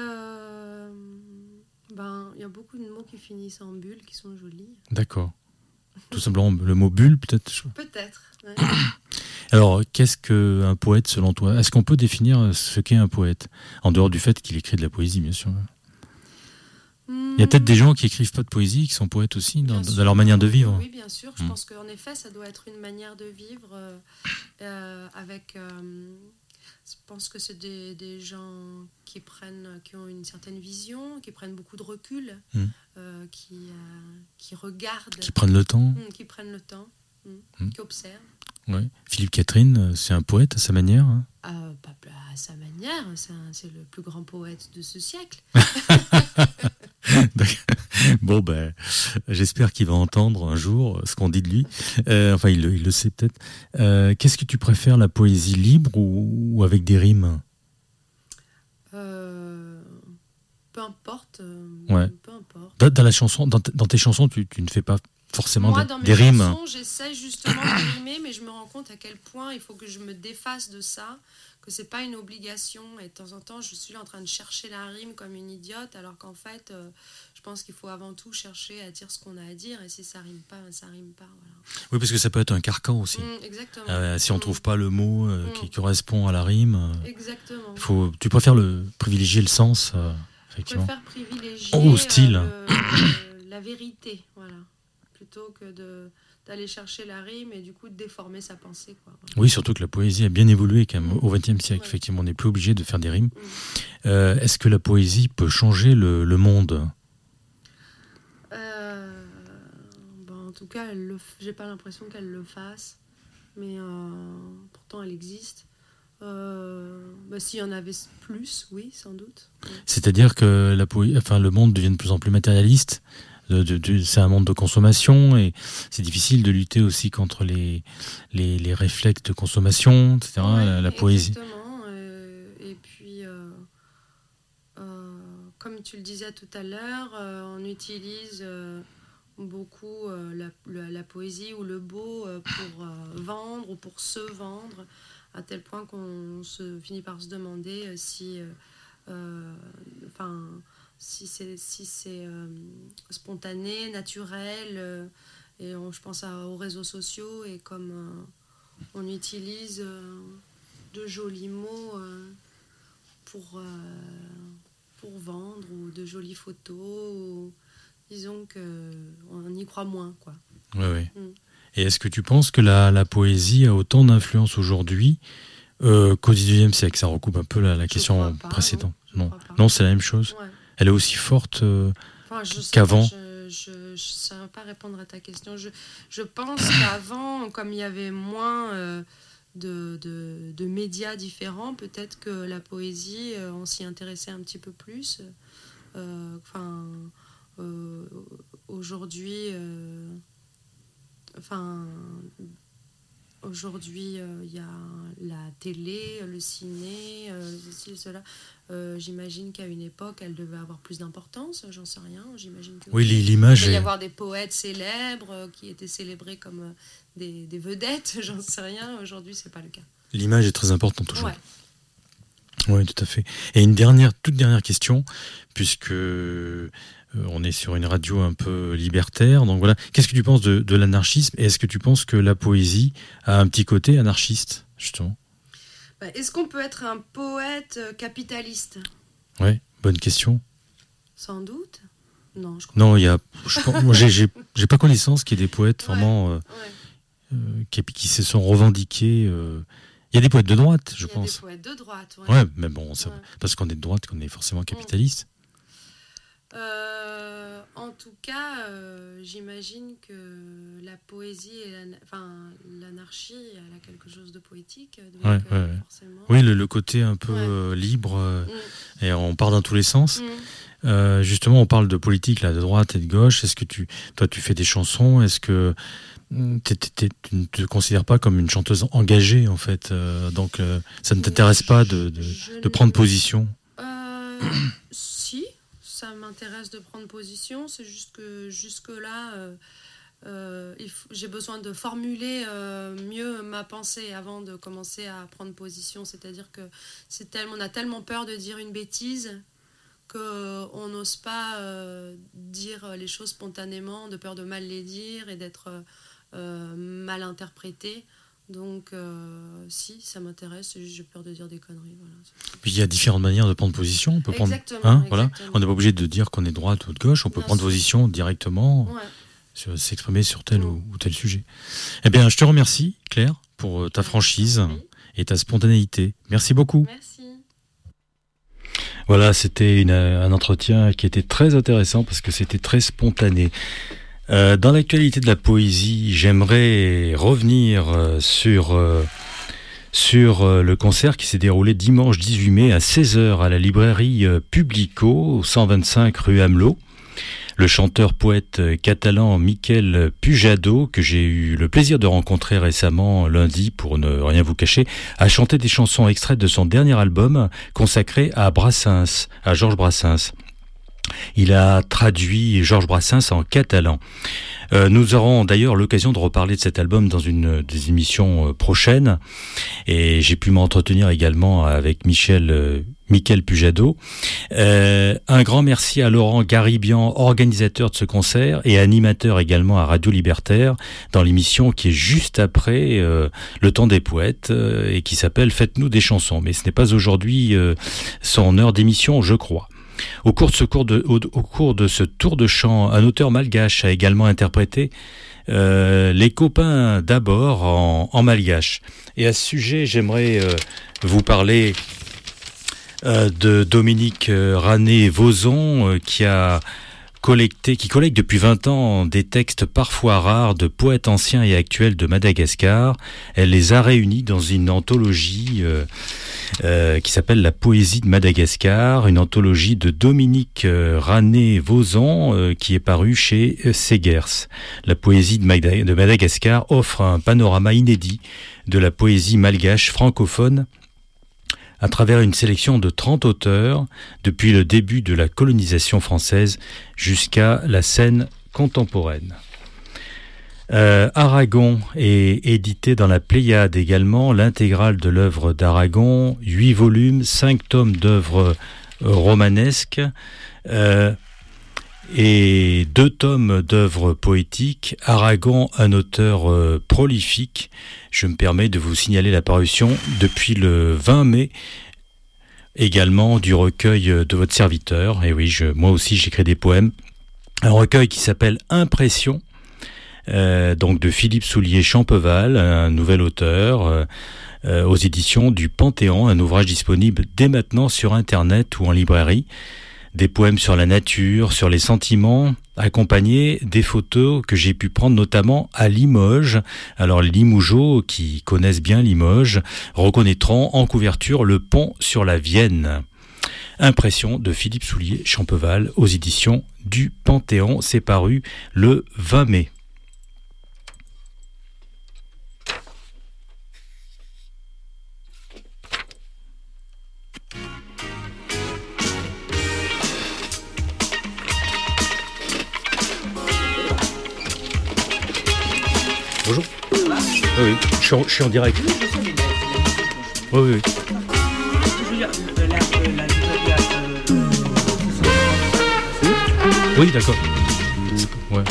G: y a beaucoup de mots qui finissent en bulle, qui sont jolis.
C: D'accord. Tout simplement, le mot bulle, peut-être?
G: Peut-être, ouais.
C: Alors, qu'est-ce qu'un poète, selon toi? Est-ce qu'on peut définir ce qu'est un poète? En dehors du fait qu'il écrit de la poésie, bien sûr. Il y a peut-être des gens qui écrivent pas de poésie, qui sont poètes aussi, dans leur manière de vivre.
G: Oui, bien sûr. Je pense qu'en effet, ça doit être une manière de vivre avec... je pense que c'est des gens qui ont une certaine vision, qui prennent beaucoup de recul, qui regardent...
C: Qui prennent le temps.
G: Qui observent.
C: Ouais. Philippe Catherine, c'est un poète à sa manière. Hein.
G: Pas à sa manière, c'est le plus grand poète de ce siècle.
C: Bon, j'espère qu'il va entendre un jour ce qu'on dit de lui. Enfin, il le sait peut-être. Qu'est-ce que tu préfères, la poésie libre ou avec des rimes?
G: Peu importe. Peu importe.
C: Dans tes chansons, tu ne fais pas forcément des rimes.
G: Moi, dans mes chansons, j'essaie justement de rimer, mais je me rends compte à quel point il faut que je me défasse de ça, que c'est pas une obligation. Et de temps en temps, je suis là en train de chercher la rime comme une idiote, alors qu'en fait, je pense qu'il faut avant tout chercher à dire ce qu'on a à dire, et si ça rime pas, ça rime pas. Voilà.
C: Oui, parce que ça peut être un carcan aussi.
G: Exactement.
C: Si on trouve pas le mot qui correspond à la rime.
G: Exactement.
C: Tu préfères privilégier le sens, effectivement.
G: Je préfère privilégier
C: style.
G: la vérité, voilà. Plutôt que d'aller chercher la rime et du coup de déformer sa pensée. Quoi.
C: Oui, surtout que la poésie a bien évolué quand même au XXe siècle. Ouais. Effectivement, on n'est plus obligé de faire des rimes. Est-ce que la poésie peut changer le monde?
G: En tout cas, j'ai pas l'impression qu'elle le fasse, mais pourtant elle existe. S'il y en avait plus, oui, sans doute. Ouais.
C: C'est-à-dire que le monde devient de plus en plus matérialiste. C'est un monde de consommation et c'est difficile de lutter aussi contre les réflexes de consommation, etc.
G: Ouais,
C: la poésie.
G: Exactement. Et puis, comme tu le disais tout à l'heure, on utilise beaucoup la poésie ou le beau pour vendre ou pour se vendre, à tel point qu'on se finit par se demander si c'est spontané, naturel, et je pense aux réseaux sociaux, et comme on utilise de jolis mots pour vendre, ou de jolies photos, disons qu'on y croit moins, quoi.
C: Oui. Et est-ce que tu penses que la poésie a autant d'influence aujourd'hui qu'au XIXe siècle? Ça recoupe un peu la question précédente. Non, c'est la même chose. Ouais. Elle est aussi forte qu'avant.
G: Je ne saurais pas répondre à ta question. Je pense qu'avant, comme il y avait moins de médias différents, peut-être que la poésie, on s'y intéressait un petit peu plus. Aujourd'hui, il y a la télé, le ciné, ceci, cela. J'imagine qu'à une époque, elle devait avoir plus d'importance, j'en sais rien. J'imagine que
C: oui, l'image.
G: Il devait y avoir des poètes célèbres qui étaient célébrés comme des vedettes, j'en sais rien. Aujourd'hui, c'est pas le cas.
C: L'image est très importante toujours.
G: Ouais.
C: Oui, tout à fait. Et toute dernière question, puisque on est sur une radio un peu libertaire. Donc voilà, qu'est-ce que tu penses de l'anarchisme? Et est-ce que tu penses que la poésie a un petit côté anarchiste, justement?
G: Est-ce qu'on peut être un poète capitaliste?
C: Ouais, bonne question.
G: Sans doute. Non, je crois.
C: Non, moi, j'ai pas connaissance qu'il y ait des poètes vraiment qui se sont revendiqués. Il y a des poètes de droite, je pense.
G: Il y a des poètes de droite, ouais.
C: Ouais, mais bon, parce qu'on est de droite, qu'on est forcément capitaliste.
G: En tout cas, j'imagine que la poésie et l'anarchie, elle a quelque chose de poétique. Donc, forcément...
C: Oui, le côté un peu libre, et on part dans tous les sens. Justement, on parle de politique, là, de droite et de gauche. Est-ce que toi, tu fais des chansons? Est-ce que tu ne te considères pas comme une chanteuse engagée, en fait? Donc, ça ne t'intéresse pas de prendre position?
G: Si, ça m'intéresse de prendre position. C'est juste que jusque-là, j'ai besoin de formuler mieux ma pensée avant de commencer à prendre position. C'est-à-dire que on a tellement peur de dire une bêtise qu'on n'ose pas dire les choses spontanément, de peur de mal les dire et d'être mal interprété. Donc, si, ça m'intéresse, c'est juste j'ai peur de dire des conneries. Voilà.
C: Puis il y a différentes manières de prendre position. On peut
G: exactement.
C: Voilà. On n'est pas obligé de dire qu'on est de droite ou de gauche, on peut prendre position directement, s'exprimer sur tel ou tel sujet. Eh bien, je te remercie, Claire, pour ta franchise et ta spontanéité. Merci beaucoup.
G: Merci.
C: Voilà, c'était un entretien qui était très intéressant parce que c'était très spontané. Dans l'actualité de la poésie, j'aimerais revenir sur le concert qui s'est déroulé dimanche 18 mai à 16h à la librairie Publico, au 125 rue Amelot. Le chanteur-poète catalan Miquel Pujado, que j'ai eu le plaisir de rencontrer récemment lundi, pour ne rien vous cacher, a chanté des chansons extraites de son dernier album consacré à Georges Brassens. Il a traduit Georges Brassens en catalan. Nous aurons d'ailleurs l'occasion de reparler de cet album dans une des émissions prochaines. Et j'ai pu m'entretenir également avec Miquel Pujado. Un grand merci à Laurent Garibian, organisateur de ce concert et animateur également à Radio Libertaire, dans l'émission qui est juste après Le Temps des Poètes et qui s'appelle Faites-nous des chansons. Mais ce n'est pas aujourd'hui son heure d'émission, je crois. Au cours de ce tour de chant, un auteur malgache a également interprété Les copains d'abord en malgache. Et à ce sujet, j'aimerais vous parler de Dominique Ranet-Vozon qui collecte depuis 20 ans des textes parfois rares de poètes anciens et actuels de Madagascar. Elle les a réunis dans une anthologie qui s'appelle La Poésie de Madagascar, une anthologie de Dominique Ranet-Vozon qui est parue chez Segers. La Poésie de Madagascar offre un panorama inédit de la poésie malgache francophone à travers une sélection de 30 auteurs depuis le début de la colonisation française jusqu'à la scène contemporaine. Aragon est édité dans la Pléiade également, l'intégrale de l'œuvre d'Aragon, 8 volumes, 5 tomes d'œuvres romanesques et 2 tomes d'œuvres poétiques. Aragon, un auteur prolifique. Je me permets de vous signaler la parution depuis le 20 mai également du recueil de votre serviteur. Et oui, moi aussi j'écris des poèmes. Un recueil qui s'appelle Impression, donc de Philippe Soulier-Champeval, un nouvel auteur, aux éditions du Panthéon, un ouvrage disponible dès maintenant sur Internet ou en librairie. des poèmes sur la nature, sur les sentiments, accompagnés des photos que j'ai pu prendre notamment à Limoges. Alors les Limougeaux qui connaissent bien Limoges reconnaîtront en couverture le pont sur la Vienne. Impression de Philippe Soulier-Champeval aux éditions du Panthéon. C'est paru le 20 mai. Bonjour. Oui, je suis en direct. Oui. Oui, d'accord. Ouais.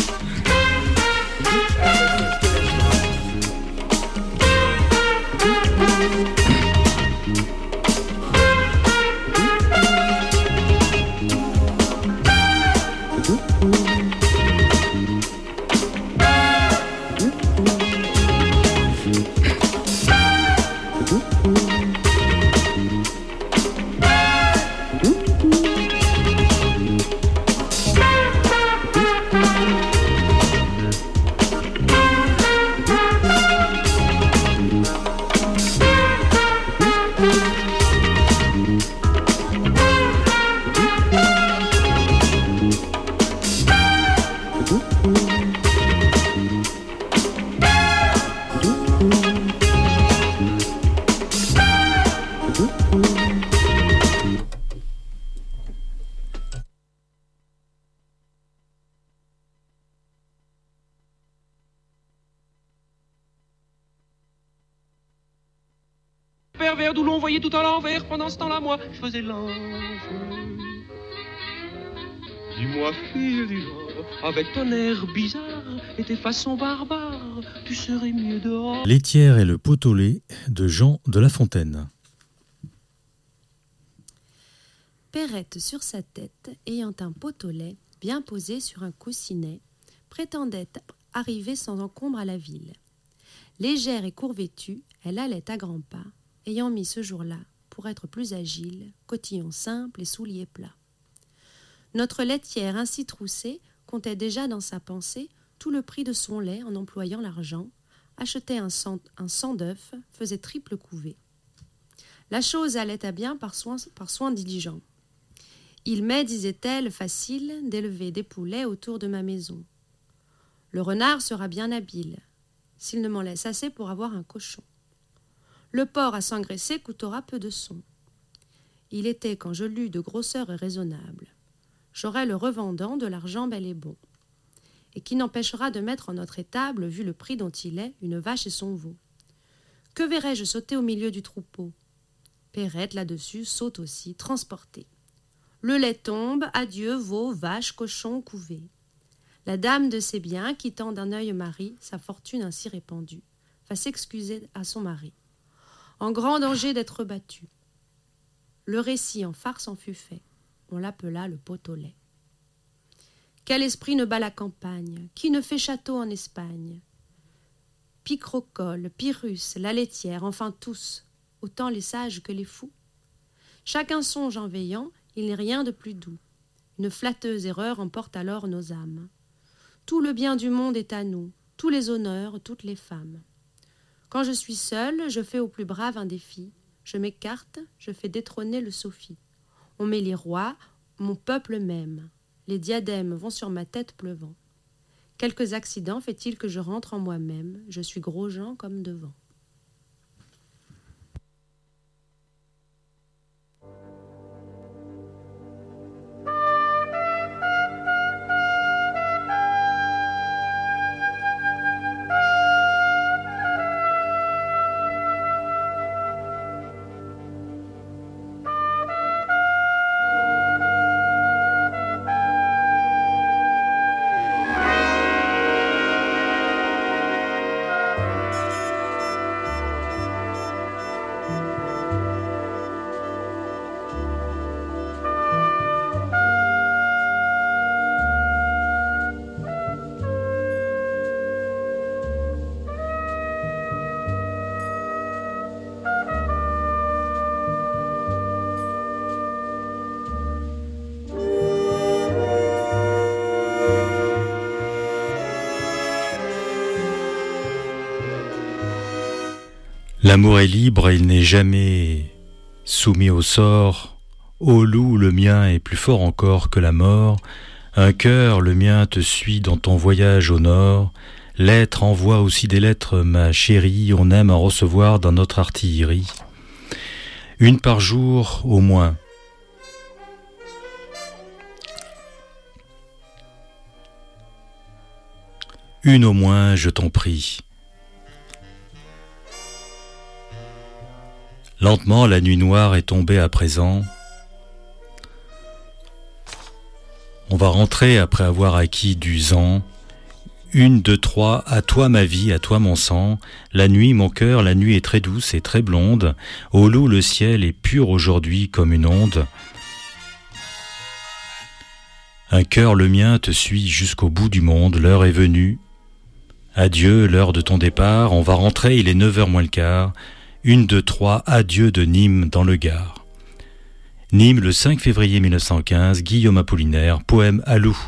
H: Pervers d'où l'on voyait tout à l'envers. Pendant ce temps-là, moi, je faisais l'ange. Dis-moi, fille du Nord, avec ton air bizarre et tes façons barbares, tu serais mieux dehors.
C: Laitière et le pot au lait de Jean de La Fontaine.
G: Perrette sur sa tête, ayant un pot au lait bien posé sur un coussinet, prétendait arriver sans encombre à la ville. Légère et court-vêtue, elle allait à grands pas, ayant mis ce jour-là, pour être plus agile, cotillon simple et souliers plats. Notre laitière ainsi troussée comptait déjà dans sa pensée tout le prix de son lait en employant l'argent, achetait un cent d'œufs, faisait triple couvée. La chose allait à bien par soin diligent. Il m'est, disait-elle, facile d'élever des poulets autour de ma maison. Le renard sera bien habile, s'il ne m'en laisse assez pour avoir un cochon. Le porc à s'engraisser coûtera peu de son. Il était, quand je lus, de grosseur raisonnable. J'aurai le revendant de l'argent bel et bon, et qui n'empêchera de mettre en notre étable, vu le prix dont il est, une vache et son veau. Que verrai-je sauter au milieu du troupeau? Perrette, là-dessus, saute aussi, transportée. Le lait tombe, adieu, veau, vache, cochon, couvé. La dame de ses biens, quittant d'un œil mari, sa fortune ainsi répandue, va s'excuser à son mari, en grand danger d'être battue. Le récit en farce en fut fait. On l'appela le pot au lait. Quel esprit ne bat la campagne? Qui ne fait château en Espagne? Picrocole, Pyrrhus, la laitière, enfin tous, autant les sages que les fous. Chacun songe en veillant, il n'est rien de plus doux. Une flatteuse erreur emporte alors nos âmes. Tout le bien du monde est à nous, tous les honneurs, toutes les femmes. Quand je suis seule, je fais au plus brave un défi. Je m'écarte, je fais détrôner le Sophie. On met les rois, mon peuple même. Les diadèmes vont sur ma tête pleuvant. Quelques accidents fait-il que je rentre en moi-même. Je suis Gros-Jean comme devant.
C: L'amour est libre, il n'est jamais soumis au sort. Ô loup, le mien est plus fort encore que la mort. Un cœur, le mien, te suit dans ton voyage au nord. L'être envoie aussi des lettres, ma chérie, on aime en recevoir dans notre artillerie. Une par jour au moins. Une au moins, je t'en prie. Lentement, la nuit noire est tombée à présent. On va rentrer après avoir acquis du zan. 1, 2, 3, à toi ma vie, à toi mon sang. La nuit, mon cœur, la nuit est très douce et très blonde. Ô loup, le ciel est pur aujourd'hui comme une onde. Un cœur, le mien, te suit jusqu'au bout du monde. L'heure est venue. Adieu, l'heure de ton départ. On va rentrer, il est 9h moins le quart. 1, 2, 3, adieu de Nîmes dans le Gard. Nîmes, le 5 février 1915, Guillaume Apollinaire, poème à loup.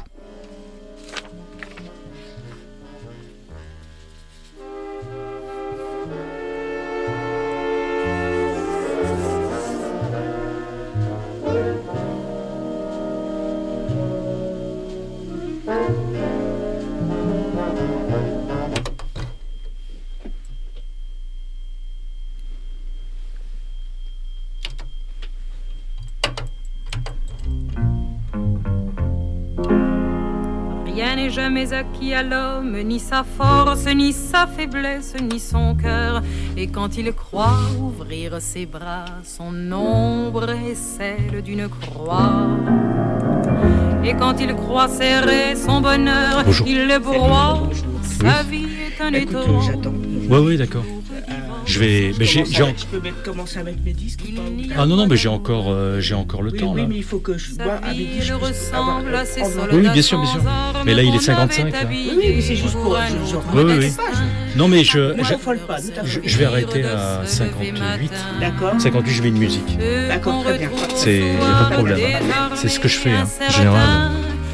I: Rien n'est jamais acquis à l'homme, ni sa force, ni sa faiblesse, ni son cœur. Et quand il croit ouvrir ses bras, son ombre est celle d'une croix. Et quand il croit serrer son bonheur, bonjour. Il le broie. Sa vie est un étau.
C: Oui, d'accord. Je vais. Mais j'ai.
J: Je peux commencer à mettre mes disques ou pas?
C: Ah non, mais j'ai encore le temps.
J: Oui,
C: là.
J: mais il faut que je bois à mes disques.
C: Oui, bien sûr. Mais là, il est 55. Là.
J: Oui, mais c'est juste pour
C: oui. Non, mais je vais arrêter à 58.
J: D'accord.
C: 58, je mets une musique.
J: D'accord, très bien.
C: Il n'y a pas de problème. C'est ce que je fais, en général.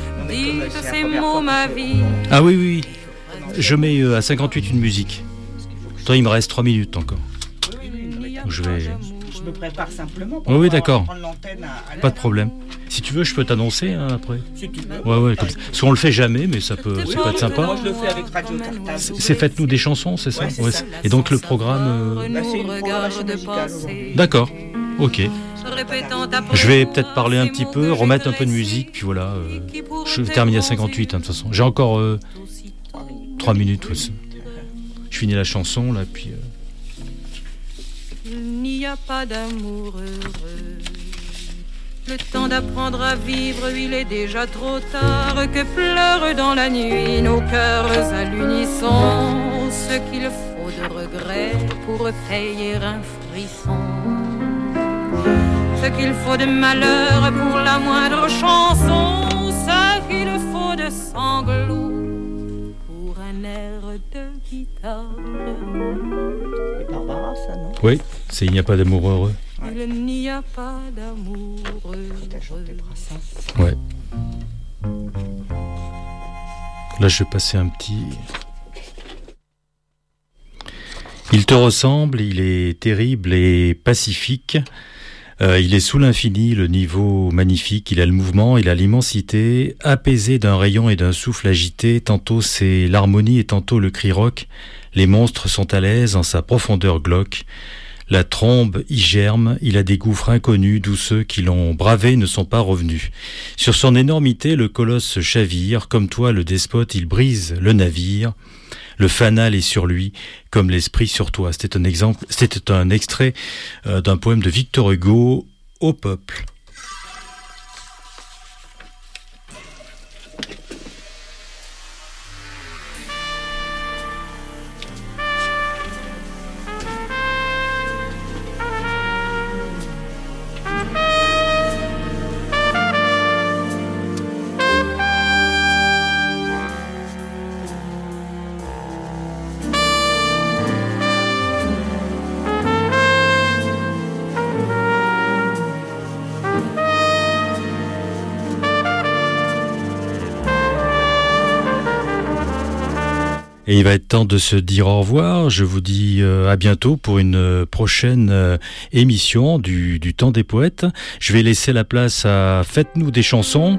C: Ah oui. Je mets à 58 une musique. Toi, il me reste 3 minutes encore. Donc je
J: me prépare simplement.
C: Oui, d'accord. Pas de problème. Si tu veux, je peux t'annoncer après.
J: Si tu veux.
C: Ouais, comme ça. Parce qu'on le fait jamais, mais ça peut être sympa.
J: Moi, je le fais avec Radio Tartare.
C: C'est Faites-nous des chansons, c'est ça?
J: Ouais,
C: ça. Et donc le programme.
J: C'est une programmation musicale aujourd'hui.
C: D'accord. Ok. Je vais peut-être parler un petit peu, remettre un peu de musique, puis voilà. Je termine à 58, de toute façon. J'ai encore 3 minutes. Ouais. Je finis la chanson, là, puis...
I: Il n'y a pas d'amour heureux. Le temps d'apprendre à vivre, il est déjà trop tard. Que pleurent dans la nuit nos cœurs à l'unisson. Ce qu'il faut de regret pour payer un frisson. Ce qu'il faut de malheur pour la moindre chanson. Ce qu'il faut de sanglots pour un air de guitare.
J: C'est Barbara, ça, non?
C: Oui, c'est Il n'y a pas d'amour heureux.
I: Il n'y a pas d'amour heureux.
C: Ouais. Là, je vais passer un petit... Il te ressemble, il est terrible et pacifique. Il est sous l'infini, le niveau magnifique, il a le mouvement, il a l'immensité, apaisé d'un rayon et d'un souffle agité, tantôt c'est l'harmonie et tantôt le cri rock. Les monstres sont à l'aise en sa profondeur glauque. La trombe y germe, il a des gouffres inconnus d'où ceux qui l'ont bravé ne sont pas revenus. Sur son énormité, le colosse chavire, comme toi le despote, il brise le navire. Le fanal est sur lui, comme l'esprit sur toi. C'était un extrait d'un poème de Victor Hugo, Au peuple. Et il va être temps de se dire au revoir. Je vous dis à bientôt pour une prochaine émission du Temps des Poètes. Je vais laisser la place à Faites-nous des chansons.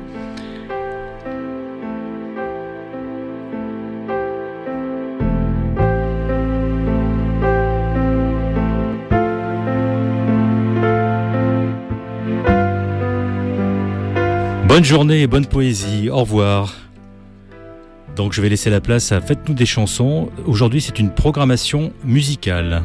C: Bonne journée et bonne poésie. Au revoir. Donc je vais laisser la place à Faites-nous des chansons. Aujourd'hui, c'est une programmation musicale.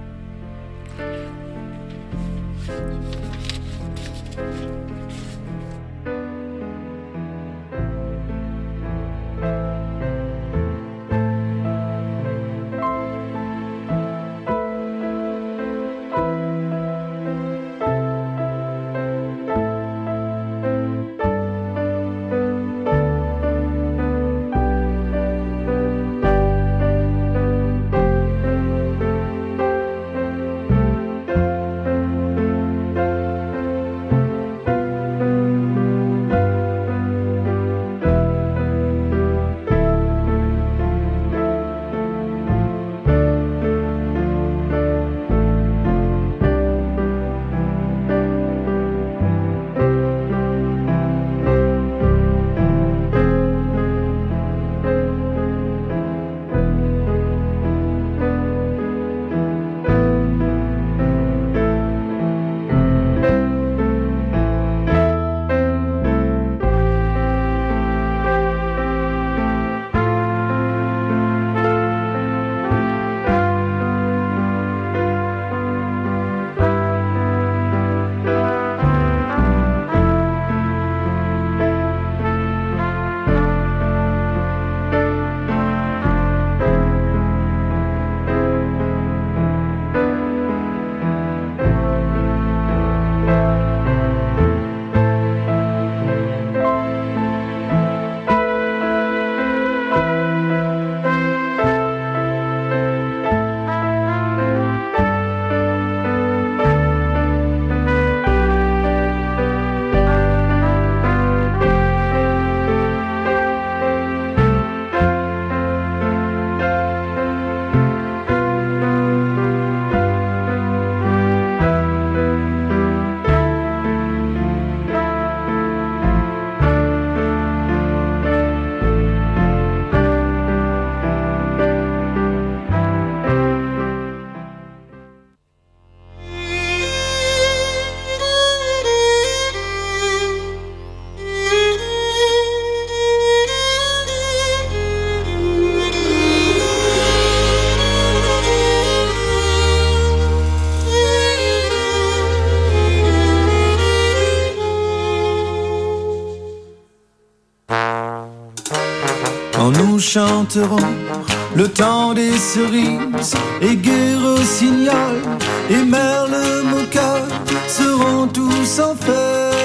K: Nous chanterons le temps des cerises et Gai Rossignol et Merle Moka seront tous en fête.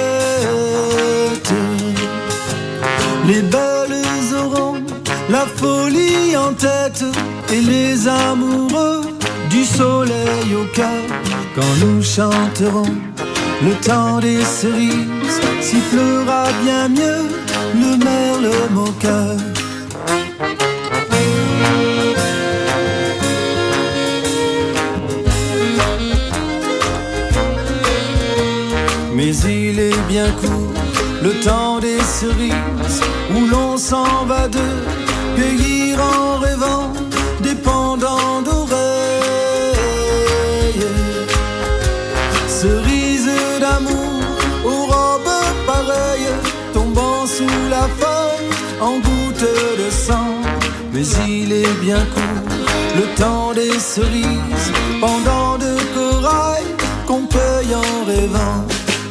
K: Les belles auront la folie en tête et les amoureux du soleil au cœur. Quand nous chanterons le temps des cerises, sifflera bien mieux le Merle Moka. Mais il est bien court, le temps des cerises, où l'on s'en va de cueillir en rêvant des pendants d'oreilles. Cerises d'amour aux robes pareilles, tombant sous la feuille en gouttes de sang. Mais il est bien court, le temps des cerises, pendants de corail qu'on cueille en rêvant.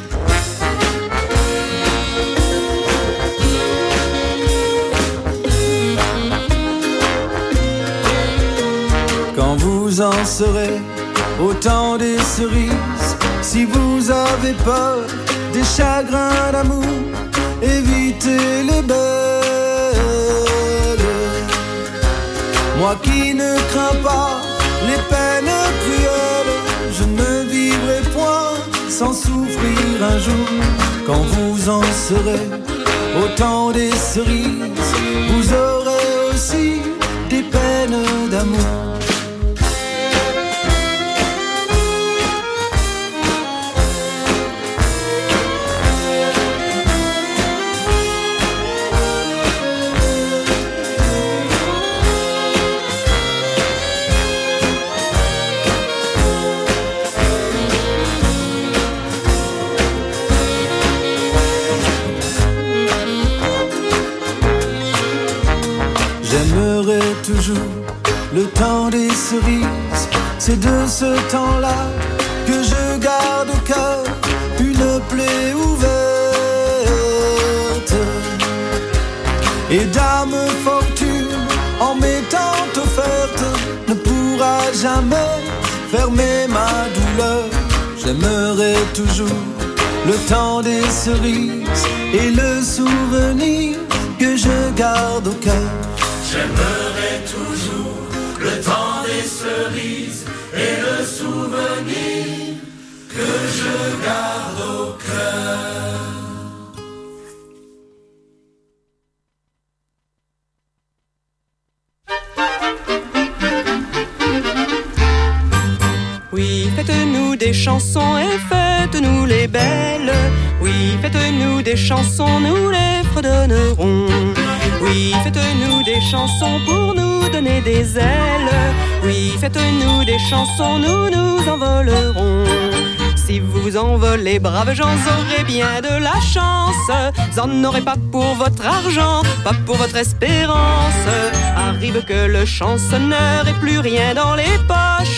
K: Quand vous en serez au temps des cerises, si vous avez peur des chagrins d'amour, évitez les belles. Moi qui ne crains pas les peines cruelles, je ne vivrai point sans souffrir un jour. Quand vous en serez au temps des cerises, vous aurez aussi des des peines d'amour. J'aimerais toujours le temps des cerises. C'est de ce temps-là que je garde au cœur une plaie ouverte. Et dame fortune, en m'étant offerte, ne pourra jamais fermer ma douleur. J'aimerais toujours le temps des cerises et le souvenir que je garde au cœur.
L: J'aimerais toujours le temps des cerises et le souvenir que je garde au cœur.
M: Oui, faites-nous des chansons et faites-nous les belles. Oui, faites-nous des chansons, nous les fredonnerons. Oui, faites-nous des chansons pour nous donner des ailes. Oui, faites-nous des chansons, nous nous envolerons. Si vous envolez, braves gens, aurez bien de la chance. Vous en aurez pas pour votre argent, pas pour votre espérance. Arrive que le chansonneur ait plus rien dans les poches.